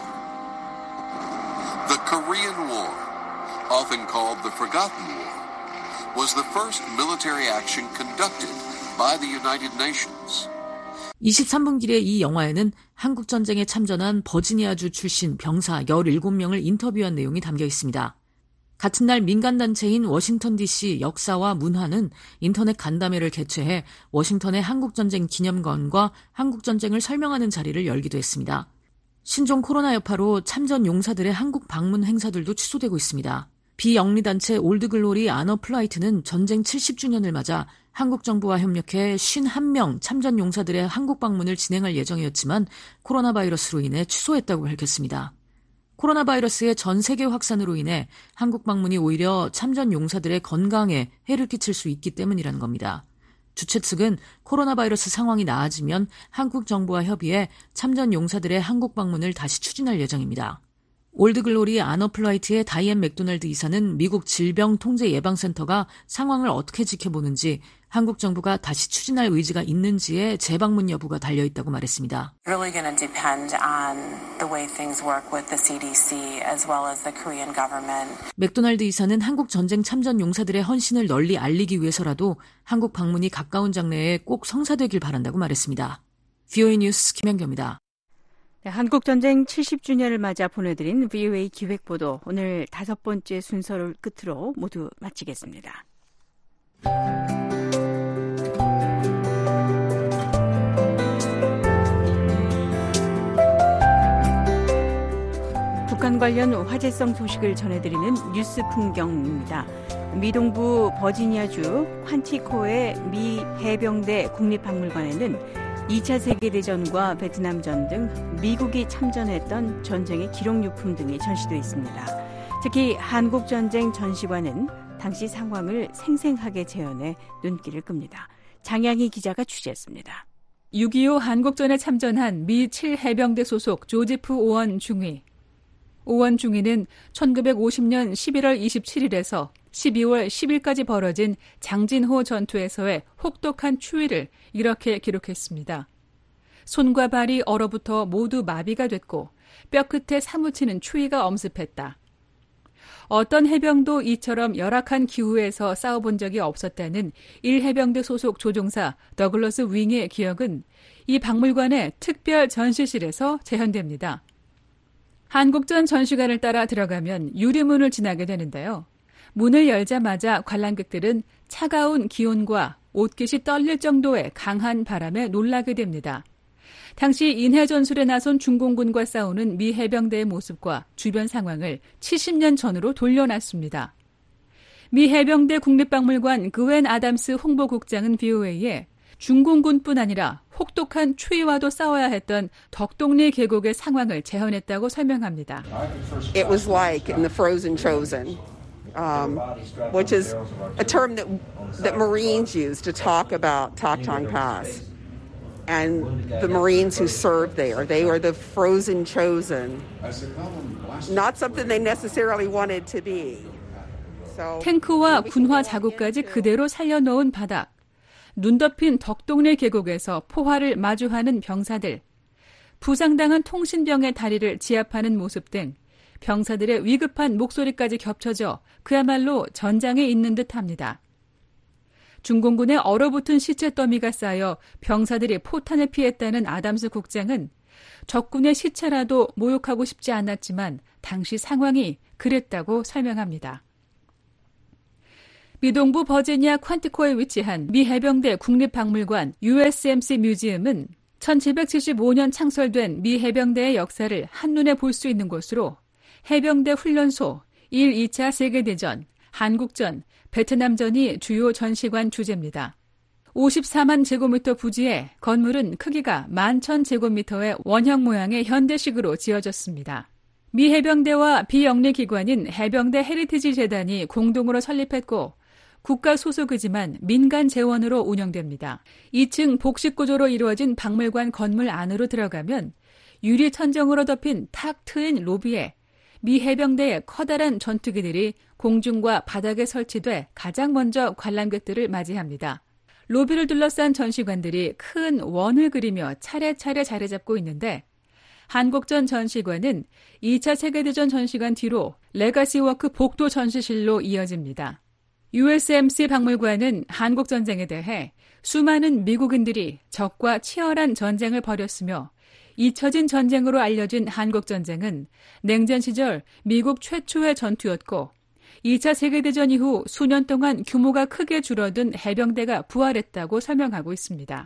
The Korean War, often called the Forgotten War, was the first military action conducted by the United Nations. 이십삼 분 길의 이 영화에는 한국전쟁에 참전한 버지니아주 출신 병사 열일곱 명을 인터뷰한 내용이 담겨 있습니다. 같은 날 민간단체인 워싱턴 디씨 역사와 문화는 인터넷 간담회를 개최해 워싱턴의 한국전쟁 기념관과 한국전쟁을 설명하는 자리를 열기도 했습니다. 신종 코로나 여파로 참전 용사들의 한국 방문 행사들도 취소되고 있습니다. 비영리단체 올드글로리 아너플라이트는 전쟁 칠십 주년을 맞아 한국 정부와 협력해 오십일 명 참전 용사들의 한국 방문을 진행할 예정이었지만 코로나 바이러스로 인해 취소했다고 밝혔습니다. 코로나 바이러스의 전 세계 확산으로 인해 한국 방문이 오히려 참전 용사들의 건강에 해를 끼칠 수 있기 때문이라는 겁니다. 주최 측은 코로나 바이러스 상황이 나아지면 한국 정부와 협의해 참전 용사들의 한국 방문을 다시 추진할 예정입니다. 올드글로리 아너플라이트의 다이앤 맥도날드 이사는 미국 질병통제예방센터가 상황을 어떻게 지켜보는지 한국 정부가 다시 추진할 의지가 있는지에 재방문 여부가 달려있다고 말했습니다. Really going to depend on the way things work with the 씨디씨 as well as the Korean government. 맥도날드 이사는 한국 전쟁 참전 용사들의 헌신을 널리 알리기 위해서라도 한국 방문이 가까운 장래에 꼭 성사되길 바란다고 말했습니다. 브이오에이 뉴스 김현경입니다. 네, 한국전쟁 칠십 주년을 맞아 보내드린 브이오에이 기획보도 오늘 다섯 번째 순서를 끝으로 모두 마치겠습니다. 북한 관련 화제성 소식을 전해드리는 뉴스 풍경입니다. 미동부 버지니아주 퀀티코의 미 해병대 국립박물관에는 이 차 세계대전과 베트남전 등 미국이 참전했던 전쟁의 기록유품 등이 전시되어 있습니다. 특히 한국전쟁 전시관은 당시 상황을 생생하게 재현해 눈길을 끕니다. 장양희 기자가 취재했습니다. 육이오 한국전에 참전한 미 칠 해병대 소속 조지프 오원 중위. 오원 중위는 천구백오십 년 십일월 이십칠일에서 십이월 십일까지 벌어진 장진호 전투에서의 혹독한 추위를 이렇게 기록했습니다. 손과 발이 얼어붙어 모두 마비가 됐고 뼈끝에 사무치는 추위가 엄습했다. 어떤 해병도 이처럼 열악한 기후에서 싸워본 적이 없었다는 일 해병대 소속 조종사 더글러스 윙의 기억은 이 박물관의 특별 전시실에서 재현됩니다. 한국전 전시관을 따라 들어가면 유리문을 지나게 되는데요. 문을 열자마자 관람객들은 차가운 기온과 옷깃이 떨릴 정도의 강한 바람에 놀라게 됩니다. 당시 인해전술에 나선 중공군과 싸우는 미 해병대의 모습과 주변 상황을 칠십 년 전으로 돌려놨습니다. 미 해병대 국립박물관 그웬 아담스 홍보국장은 브이오에이에 중공군뿐 아니라 혹독한 추위와도 싸워야 했던 덕동리 계곡의 상황을 재현했다고 설명합니다. It was like in the Frozen Chosen. Um, which is a term that that Marines use to talk about Tactung Pass. and the Marines who served there. They were the frozen chosen. Not something they necessarily wanted to be. So, 탱크와 군화 자국까지 그대로 살려놓은 바닥. 눈 덮인 덕동네 계곡에서 포화를 마주하는 병사들. 부상당한 통신병의 다리를 지압하는 모습 등 병사들의 위급한 목소리까지 겹쳐져 그야말로 전장에 있는 듯합니다. 중공군의 얼어붙은 시체 더미가 쌓여 병사들이 포탄을 피했다는 아담스 국장은 적군의 시체라도 모욕하고 싶지 않았지만 당시 상황이 그랬다고 설명합니다. 미동부 버지니아 퀀티코에 위치한 미 해병대 국립박물관 유에스엠씨 뮤지엄은 천칠백칠십오 년 창설된 미 해병대의 역사를 한눈에 볼 수 있는 곳으로 해병대 훈련소, 일, 이 차 세계대전, 한국전, 베트남전이 주요 전시관 주제입니다. 오십사만 제곱미터 부지에 건물은 크기가 만 천 제곱미터의 원형 모양의 현대식으로 지어졌습니다. 미 해병대와 비영리기관인 해병대 헤리티지 재단이 공동으로 설립했고 국가 소속이지만 민간 재원으로 운영됩니다. 이 층 복식구조로 이루어진 박물관 건물 안으로 들어가면 유리 천정으로 덮인 탁 트인 로비에 미 해병대의 커다란 전투기들이 공중과 바닥에 설치돼 가장 먼저 관람객들을 맞이합니다. 로비를 둘러싼 전시관들이 큰 원을 그리며 차례차례 자리 잡고 있는데 한국전 전시관은 이 차 세계대전 전시관 뒤로 레가시워크 복도 전시실로 이어집니다. 유에스엠씨 박물관은 한국전쟁에 대해 수많은 미국인들이 적과 치열한 전쟁을 벌였으며 잊혀진 전쟁으로 알려진 한국전쟁은 냉전 시절 미국 최초의 전투였고 이 차 세계대전 이후 수년 동안 규모가 크게 줄어든 해병대가 부활했다고 설명하고 있습니다.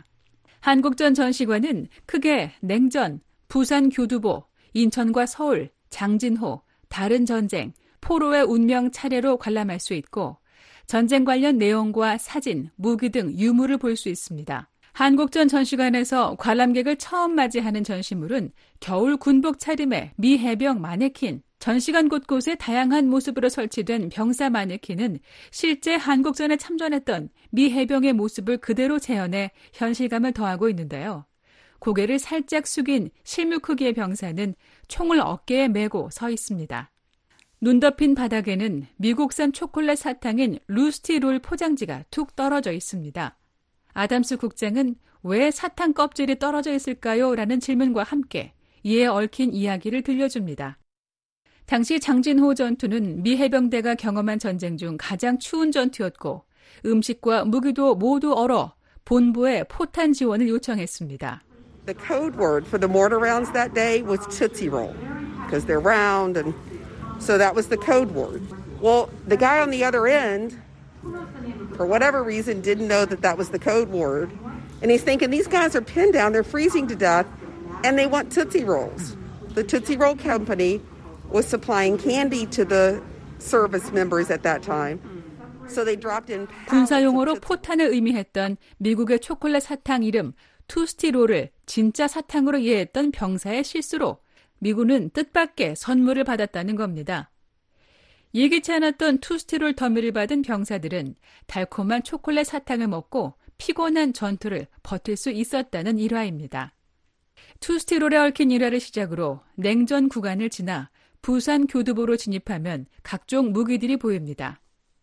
한국전 전시관은 크게 냉전, 부산 교두보, 인천과 서울, 장진호, 다른 전쟁, 포로의 운명 차례로 관람할 수 있고 전쟁 관련 내용과 사진, 무기 등 유물을 볼 수 있습니다. 한국전 전시관에서 관람객을 처음 맞이하는 전시물은 겨울 군복 차림의 미 해병 마네킹, 전시관 곳곳에 다양한 모습으로 설치된 병사 마네킹은 실제 한국전에 참전했던 미 해병의 모습을 그대로 재현해 현실감을 더하고 있는데요. 고개를 살짝 숙인 실무 크기의 병사는 총을 어깨에 메고 서 있습니다. 눈 덮인 바닥에는 미국산 초콜릿 사탕인 루스티롤 포장지가 툭 떨어져 있습니다. 아담스 국장은 왜 사탕 껍질이 떨어져 있을까요? 라는 질문과 함께 이에 얽힌 이야기를 들려줍니다. 당시 장진호 전투는 미 해병대가 경험한 전쟁 중 가장 추운 전투였고 음식과 무기도 모두 얼어 본부에 포탄 지원을 요청했습니다. The code word for the mortar rounds that day was Tootsie Roll because they're round and so that was the code word. Well, the guy on the other end for whatever reason didn't know that that was the code word and he's thinking these guys are pinned down, they're freezing to death and they want Tootsie Rolls. The Tootsie Roll company was supplying candy to the service members at that time. So they dropped in 군사용어로 포탄을 의미했던 미국의 초콜릿 사탕 이름 투스티롤을 진짜 사탕으로 이해했던 병사의 실수로 미군은 뜻밖의 선물을 받았다는 겁니다. 예기치 않았던 투스티롤 더미를 받은 병사들은 달콤한 초콜릿 사탕을 먹고 피곤한 전투를 버틸 수 있었다는 일화입니다. 투스티롤에 얽힌 일화를 시작으로 냉전 구간을 지나 부산 교두보로 진입하면 각종 무기들이 보입니다.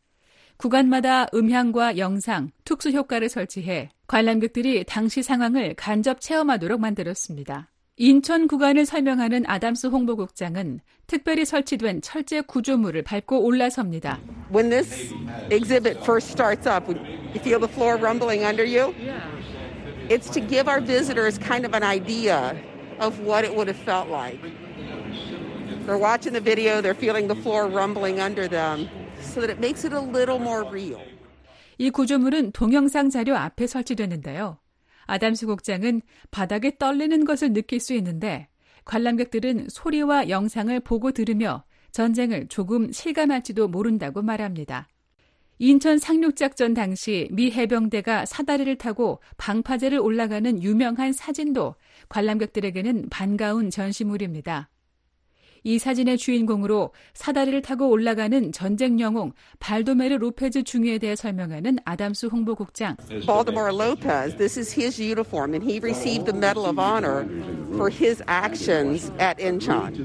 구간마다 음향과 영상, 특수 효과를 설치해 관람객들이 당시 상황을 간접 체험하도록 만들었습니다. 인천 구간을 설명하는 아담스 홍보국장은 특별히 설치된 철제 구조물을 밟고 올라섭니다. When this exhibit first starts up, you feel the floor rumbling under you? It's to give our visitors kind of an idea of what it would have felt like. They're watching the video, they're feeling the floor rumbling under them. So that it makes it a little more real. 이 구조물은 동영상 자료 앞에 설치되는데요. 아담스 국장은 바닥에 떨리는 것을 느낄 수 있는데 관람객들은 소리와 영상을 보고 들으며 전쟁을 조금 실감할지도 모른다고 말합니다. 인천 상륙작전 당시 미 해병대가 사다리를 타고 방파제를 올라가는 유명한 사진도 관람객들에게는 반가운 전시물입니다. 이 사진의 주인공으로 사다리를 타고 올라가는 전쟁 영웅 발도메르 로페즈 중위에 대해 설명하는 아담스 홍보국장. Baldomero Lopez, this is his uniform and he received the Medal of Honor for his actions at Incheon.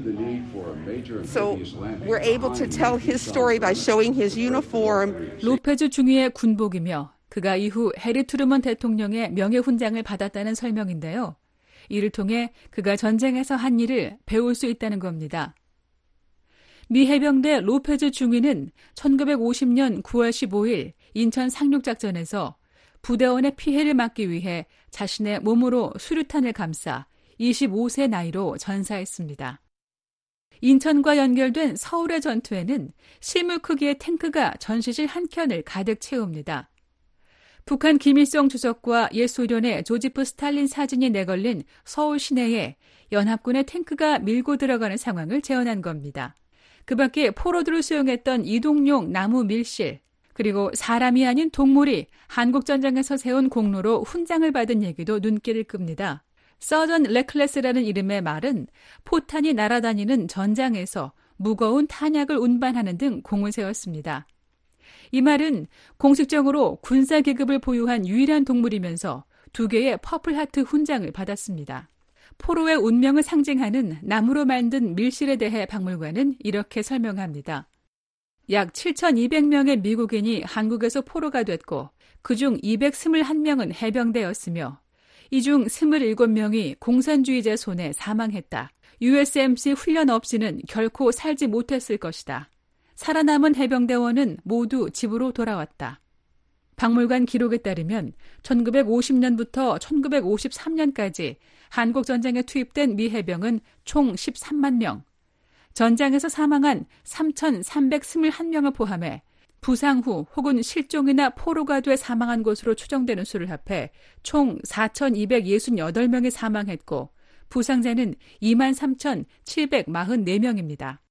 So we're able to tell his story by showing his uniform. 로페즈 중위의 군복이며 그가 이후 해리 트루먼 대통령의 명예훈장을 받았다는 설명인데요. 이를 통해 그가 전쟁에서 한 일을 배울 수 있다는 겁니다. 미 해병대 로페즈 중위는 천구백오십 년 구월 십오일 인천 상륙작전에서 부대원의 피해를 막기 위해 자신의 몸으로 수류탄을 감싸 이십오 세 나이로 전사했습니다. 인천과 연결된 서울의 전투에는 실물 크기의 탱크가 전시실 한 켠을 가득 채웁니다. 북한 김일성 주석과 옛 소련의 조지프 스탈린 사진이 내걸린 서울 시내에 연합군의 탱크가 밀고 들어가는 상황을 재현한 겁니다. 그 밖에 포로들을 수용했던 이동용 나무 밀실, 그리고 사람이 아닌 동물이 한국전쟁에서 세운 공로로 훈장을 받은 얘기도 눈길을 끕니다. 서전 레클레스라는 이름의 말은 포탄이 날아다니는 전장에서 무거운 탄약을 운반하는 등 공을 세웠습니다. 이 말은 공식적으로 군사 계급을 보유한 유일한 동물이면서 두 개의 퍼플하트 훈장을 받았습니다. 포로의 운명을 상징하는 나무로 만든 밀실에 대해 박물관은 이렇게 설명합니다. 약 칠천이백 명의 미국인이 한국에서 포로가 됐고 그중 이백이십일 명은 해병대였으며 이 중 이십칠 명이 공산주의자 손에 사망했다. 유에스엠씨 훈련 없이는 결코 살지 못했을 것이다. 살아남은 해병대원은 모두 집으로 돌아왔다. 박물관 기록에 따르면 천구백오십 년부터 천구백오십삼 년까지 한국전쟁에 투입된 미 해병은 총 십삼만 명, 전장에서 사망한 삼천삼백이십일 명을 포함해 부상 후 혹은 실종이나 포로가 돼 사망한 것으로 추정되는 수를 합해 총 사천이백육십팔 명이 사망했고 부상자는 이만 삼천칠백사십사 명입니다.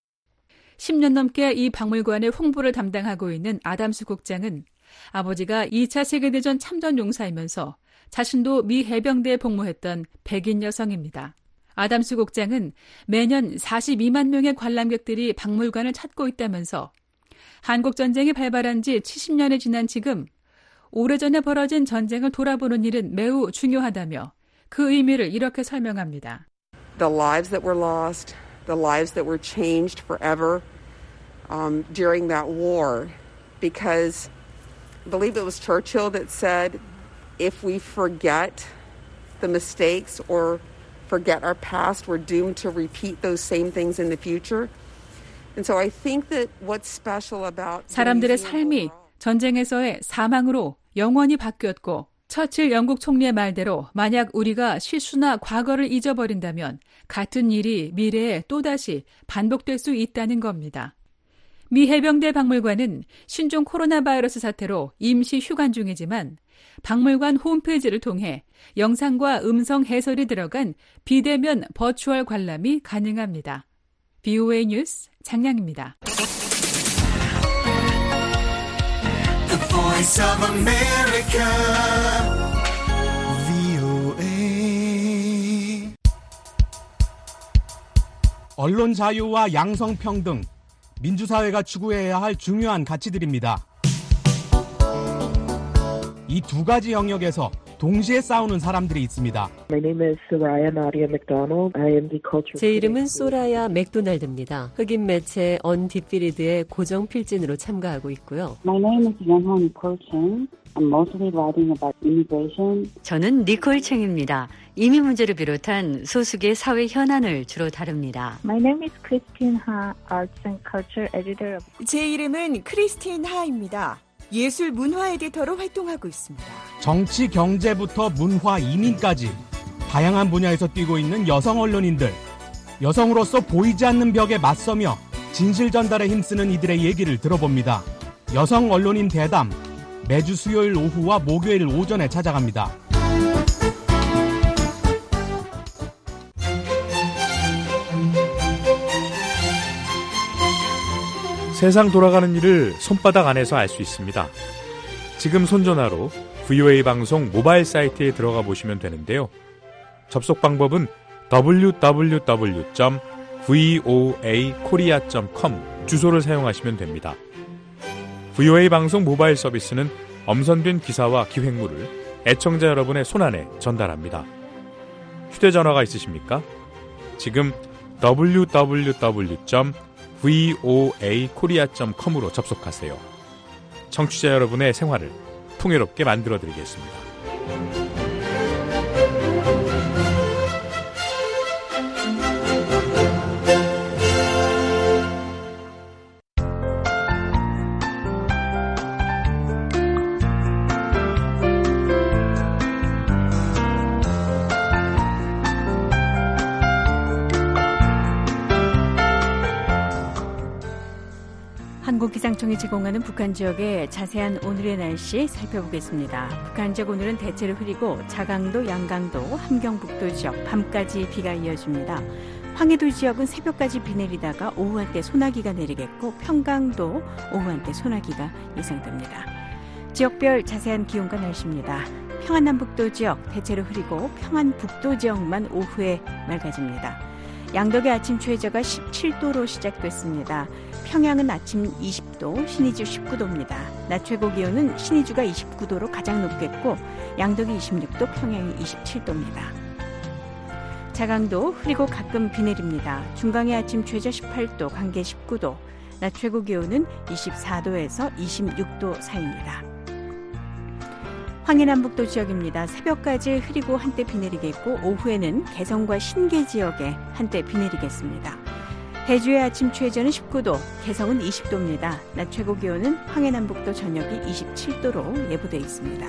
십 년 넘게 이 박물관의 홍보를 담당하고 있는 아담스 국장은 아버지가 이 차 세계대전 참전 용사이면서 자신도 미 해병대에 복무했던 백인 여성입니다. 아담스 국장은 매년 사십이만 명의 관람객들이 박물관을 찾고 있다면서 한국전쟁이 발발한 지 칠십 년이 지난 지금 오래전에 벌어진 전쟁을 돌아보는 일은 매우 중요하다며 그 의미를 이렇게 설명합니다. The lives that were lost, the lives that were changed forever um, during that war. Because I believe it was Churchill that said, if we forget the mistakes or forget our past, we're doomed to repeat those same things in the future. And so I think that what's special about 사람들의 삶이 전쟁에서의 사망으로 영원히 바뀌었고 처칠 영국 총리의 말대로 만약 우리가 실수나 과거를 잊어버린다면 같은 일이 미래에 또다시 반복될 수 있다는 겁니다. 미 해병대 박물관은 신종 코로나 바이러스 사태로 임시 휴관 중이지만 박물관 홈페이지를 통해 영상과 음성 해설이 들어간 비대면 버추얼 관람이 가능합니다. 브이오에이 뉴스 장량입니다. The Voice of America, 브이오에이. 언론 자유와 양성평등, 민주사회가 추구해야 할 중요한 가치들입니다. 이 두 가지 영역에서 동시에 싸우는 사람들이 있습니다. My name is Soraya Nadia McDonald. I am the culture. 제 이름은 소라야 맥도날드입니다. 흑인 매체 언디필리드의 고정 필진으로 참가하고 있고요. My name is Young Nicole Chang. I'm mostly writing about immigration. 저는 니콜 챙입니다. 이민 문제를 비롯한 소수의 사회 현안을 주로 다룹니다. My name is Christine Ha, Arts and Culture Editor. 제 이름은 크리스틴 하입니다. 예술 문화 에디터로 활동하고 있습니다. 정치, 경제부터 문화, 이민까지 다양한 분야에서 뛰고 있는 여성 언론인들. 여성으로서 보이지 않는 벽에 맞서며 진실 전달에 힘쓰는 이들의 얘기를 들어봅니다. 여성 언론인 대담, 매주 수요일 오후와 목요일 오전에 찾아갑니다. 세상 돌아가는 일을 손바닥 안에서 알 수 있습니다. 지금 손전화로 브이오에이 방송 모바일 사이트에 들어가 보시면 되는데요. 접속 방법은 더블유 더블유 더블유 점 브이오에이 코리아 닷 컴 주소를 사용하시면 됩니다. 브이오에이 방송 모바일 서비스는 엄선된 기사와 기획물을 애청자 여러분의 손안에 전달합니다. 휴대전화가 있으십니까? 지금 더블유 더블유 더블유 점 브이오에이 코리아 닷 컴으로 접속하세요. 청취자 여러분의 생활을 풍요롭게 만들어드리겠습니다. 한국기상청이 제공하는 북한 지역의 자세한 오늘의 날씨 살펴보겠습니다. 북한 지역 오늘은 대체로 흐리고 자강도, 양강도, 함경북도 지역 밤까지 비가 이어집니다. 황해도 지역은 새벽까지 비 내리다가 오후 한때 소나기가 내리겠고 평강도 오후 한때 소나기가 예상됩니다. 지역별 자세한 기온과 날씨입니다. 평안남북도 지역 대체로 흐리고 평안북도 지역만 오후에 맑아집니다. 양덕의 아침 최저가 십칠 도로 시작됐습니다. 평양은 아침 이십 도, 신의주 십구 도입니다. 낮 최고 기온은 신의주가 이십구 도로 가장 높겠고 양덕이 이십육 도, 평양이 이십칠 도입니다. 자강도 흐리고 가끔 비 내립니다. 중강의 아침 최저 십팔 도, 강계 십구 도, 낮 최고 기온은 이십사 도에서 이십육 도 사이입니다. 황해남북도 지역입니다. 새벽까지 흐리고 한때 비 내리겠고 오후에는 개성과 신계 지역에 한때 비 내리겠습니다. 해주의 아침 최저는 십구 도, 개성은 이십 도입니다. 낮 최고 기온은 황해남북도 저녁이 이십칠 도로 예보돼 있습니다.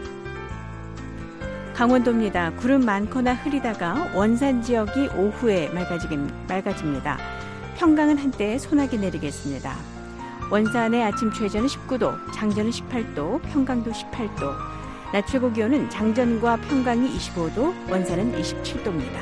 강원도입니다. 구름 많거나 흐리다가 원산 지역이 오후에 맑아집니다. 평강은 한때 소나기 내리겠습니다. 원산의 아침 최저는 십구 도, 장전은 십팔 도, 평강도 십팔 도, 낮 최고 기온은 장전과 평강이 이십오 도, 원산은 이십칠 도입니다.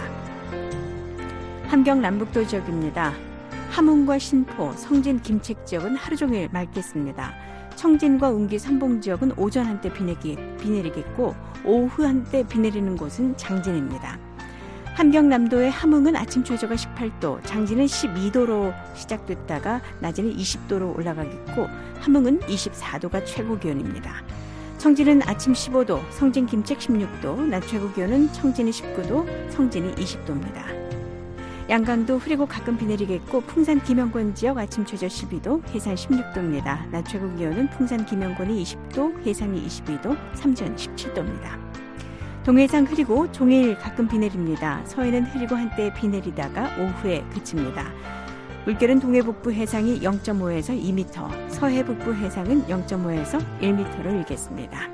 함경 남북도 지역입니다. 함흥과 신포, 성진, 김책 지역은 하루 종일 맑겠습니다. 청진과 운기, 삼봉 지역은 오전 한때 비, 내기, 비 내리겠고 오후 한때 비 내리는 곳은 장진입니다. 함경남도의 함흥은 아침 최저가 십팔 도, 장진은 십이 도로 시작됐다가 낮에는 이십 도로 올라가겠고 함흥은 이십사 도가 최고 기온입니다. 청진은 아침 십오 도, 성진 김책 십육 도, 낮 최고 기온은 청진이 십구 도, 성진이 이십 도입니다. 양강도 흐리고 가끔 비 내리겠고 풍산 김영권 지역 아침 최저 십이 도, 해산 십육 도입니다. 낮 최고 기온은 풍산 김영권이 이십 도, 해산이 이십이 도, 삼전 십칠 도입니다. 동해상 흐리고 종일 가끔 비 내립니다. 서해는 흐리고 한때 비 내리다가 오후에 그칩니다. 물결은 동해 북부 해상이 영 점 오에서 이 미터, 서해 북부 해상은 영 점 오에서 일 미터를 일겠습니다.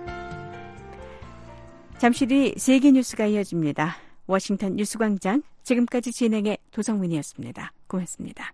잠시 뒤 세계 뉴스가 이어집니다. 워싱턴 뉴스광장, 지금까지 진행의 도성민이었습니다. 고맙습니다.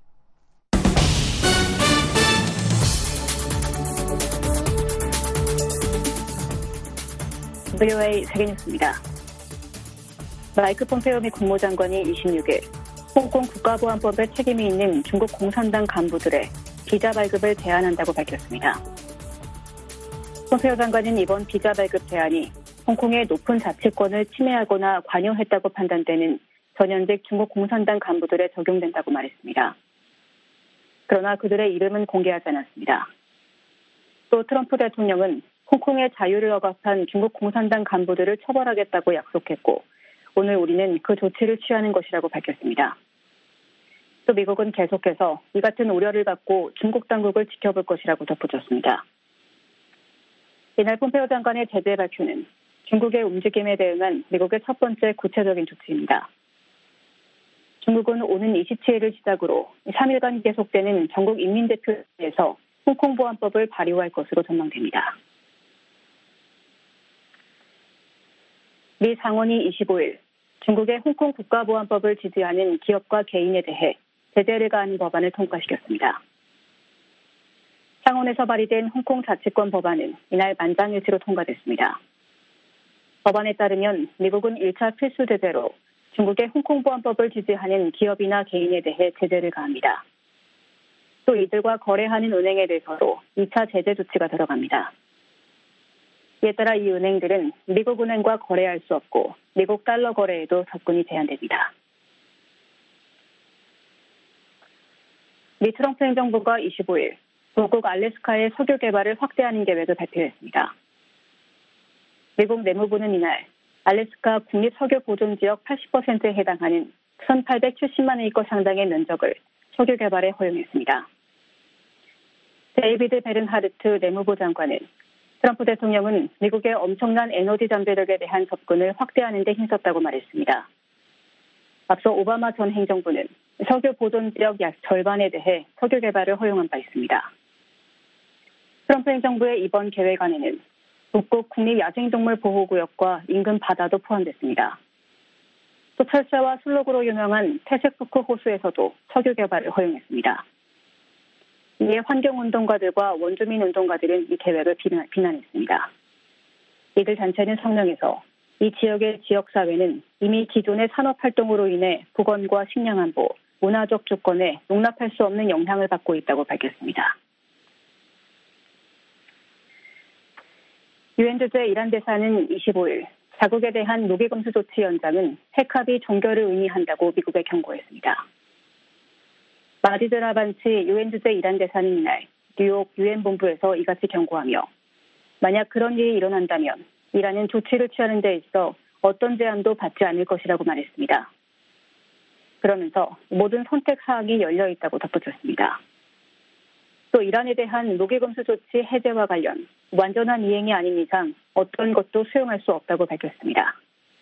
브이오에이 세계뉴스입니다. 마이크 폼페오 미 국무장관이 이십육 일 홍콩 국가보안법에 책임이 있는 중국 공산당 간부들의 비자 발급을 제한한다고 밝혔습니다. 폼페오 장관은 이번 비자 발급 제한이 홍콩의 높은 자치권을 침해하거나 관여했다고 판단되는 전현직 중국 공산당 간부들에 적용된다고 말했습니다. 그러나 그들의 이름은 공개하지 않았습니다. 또 트럼프 대통령은 홍콩의 자유를 억압한 중국 공산당 간부들을 처벌하겠다고 약속했고 오늘 우리는 그 조치를 취하는 것이라고 밝혔습니다. 또 미국은 계속해서 이 같은 우려를 갖고 중국 당국을 지켜볼 것이라고 덧붙였습니다. 이날 폼페오 장관의 제재 발표는 중국의 움직임에 대응한 미국의 첫 번째 구체적인 조치입니다. 중국은 오는 이십칠 일을 시작으로 삼 일간 계속되는 전국 인민대표회에서 홍콩보안법을 발의할 것으로 전망됩니다. 미 상원이 이십오 일 중국의 홍콩 국가보안법을 지지하는 기업과 개인에 대해 제재를 가하는 법안을 통과시켰습니다. 상원에서 발의된 홍콩 자치권 법안은 이날 만장일치로 통과됐습니다. 법안에 따르면 미국은 일 차 필수 제재로 중국의 홍콩보안법을 지지하는 기업이나 개인에 대해 제재를 가합니다. 또 이들과 거래하는 은행에 대해서도 이 차 제재 조치가 들어갑니다. 이에 따라 이 은행들은 미국 은행과 거래할 수 없고 미국 달러 거래에도 접근이 제한됩니다. 미 트럼프 행정부가 이십오일 북극 알래스카의 석유 개발을 확대하는 계획을 발표했습니다. 미국 내무부는 이날 알래스카 국립석유보존지역 팔십 퍼센트에 해당하는 천팔백칠십만 에이커 상당의 면적을 석유 개발에 허용했습니다. 데이비드 베른하르트 내무부 장관은 트럼프 대통령은 미국의 엄청난 에너지 잠재력에 대한 접근을 확대하는 데 힘썼다고 말했습니다. 앞서 오바마 전 행정부는 석유 보존 지역 약 절반에 대해 석유 개발을 허용한 바 있습니다. 트럼프 행정부의 이번 계획안에는 북극 국립야생동물 보호구역과 인근 바다도 포함됐습니다. 또 철새와 슬로그로 유명한 태색푸크 호수에서도 석유 개발을 허용했습니다. 이에 환경운동가들과 원주민운동가들은 이 계획을 비난, 비난했습니다. 이들 단체는 성명에서 이 지역의 지역사회는 이미 기존의 산업활동으로 인해 보건과 식량안보, 문화적 주권에 용납할 수 없는 영향을 받고 있다고 밝혔습니다. 유엔 주재 이란 대사는 이십오일 자국에 대한 무기검수 조치 연장은 핵합의 종결을 의미한다고 미국에 경고했습니다. 마지드 라반치 유엔 주재 이란 대사는 이날 뉴욕 유엔 본부에서 이같이 경고하며 만약 그런 일이 일어난다면 이란은 조치를 취하는 데 있어 어떤 제한도 받지 않을 것이라고 말했습니다. 그러면서 모든 선택 사항이 열려 있다고 덧붙였습니다. 또 이란에 대한 무기검수 조치 해제와 관련 완전한 이행이 아닌 이상 어떤 것도 수용할 수 없다고 밝혔습니다.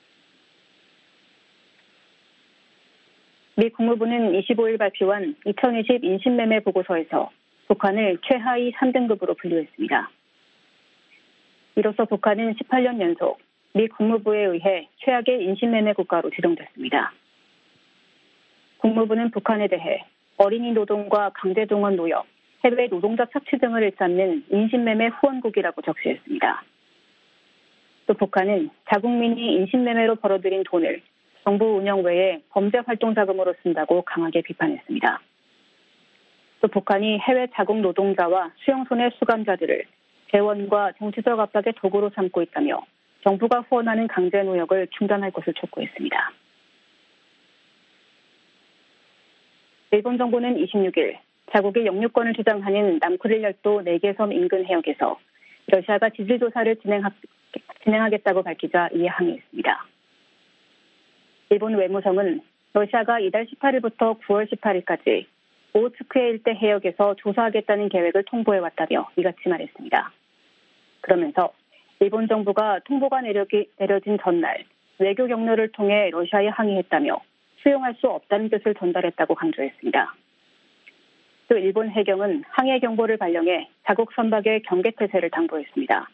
미 국무부는 이십오일 발표한 이천이십 인신매매 보고서에서 북한을 최하위 삼 등급으로 분류했습니다. 이로써 북한은 십팔 년 연속 미 국무부에 의해 최악의 인신매매 국가로 지정됐습니다. 국무부는 북한에 대해 어린이 노동과 강제동원 노역, 해외 노동자 착취 등을 일삼는 인신매매 후원국이라고 적시했습니다. 또 북한은 자국민이 인신매매로 벌어들인 돈을 정부 운영 외에 범죄 활동 자금으로 쓴다고 강하게 비판했습니다. 또 북한이 해외 자국 노동자와 수용소내 수감자들을 재원과 정치적 압박의 도구로 삼고 있다며 정부가 후원하는 강제 노역을 중단할 것을 촉구했습니다. 일본 정부는 이십육일 자국의 영유권을 주장하는 남쿠릴 열도 네 개 섬 인근 해역에서 러시아가 지질 조사를 진행하, 진행하겠다고 밝히자 이에 항의했습니다. 일본 외무성은 러시아가 이달 십팔일부터 구월 십팔일까지 오호츠크해 일대 해역에서 조사하겠다는 계획을 통보해왔다며 이같이 말했습니다. 그러면서 일본 정부가 통보가 내려기, 내려진 전날 외교 경로를 통해 러시아에 항의했다며 수용할 수 없다는 뜻을 전달했다고 강조했습니다. 또 일본 해경은 항해 경보를 발령해 자국 선박의 경계태세를 당부했습니다.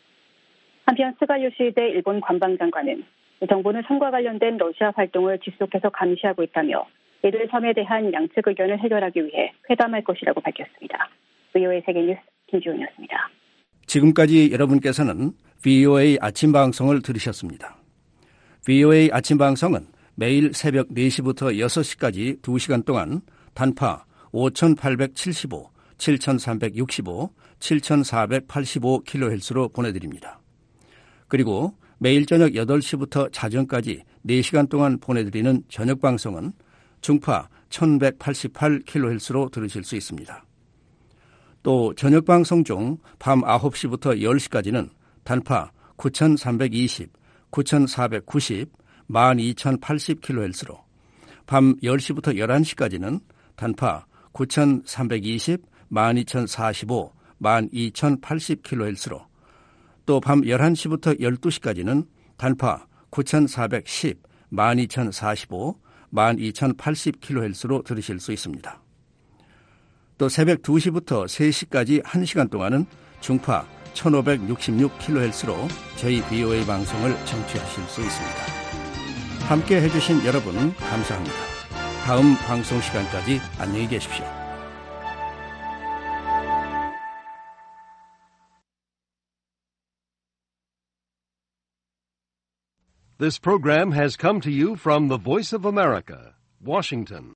한편 스가 요시히데 일본 관방장관은 정부는 섬과 관련된 러시아 활동을 지속해서 감시하고 있다며 이들 섬에 대한 양측 의견을 해결하기 위해 회담할 것이라고 밝혔습니다. 브이오에이 세계뉴스 김지훈이었습니다. 지금까지 여러분께서는 브이오에이 아침 방송을 들으셨습니다. 브이오에이 아침 방송은 매일 새벽 네 시부터 여섯 시까지 두 시간 동안 단파 오천팔백칠십오, 칠천삼백육십오, 칠천사백팔십오 킬로헤르츠로 보내드립니다. 그리고 매일 저녁 여덟 시부터 자정까지 네 시간 동안 보내드리는 저녁 방송은 중파 천백팔십팔 킬로헤르츠로 들으실 수 있습니다. 또 저녁 방송 중 밤 아홉 시부터 열 시까지는 단파 구천삼백이십, 구천사백구십, 만 이천팔십 킬로헤르츠로, 밤 열 시부터 열한 시까지는 단파 구천삼백이십, 만 이천사십오, 만 이천팔십 킬로헤르츠로, 또 밤 열한 시부터 열두 시까지는 단파 구천사백십, 만 이천사십오, 만 이천팔십 킬로헤르츠로 들으실 수 있습니다. 또 새벽 두 시부터 세 시까지 한 시간 동안은 중파 천오백육십육 킬로헤르츠로 저희 브이오에이 방송을 청취하실 수 있습니다. 함께 해주신 여러분 감사합니다. 다음 방송 시간까지 안녕히 계십시오. This program has come to you from the Voice of America, Washington.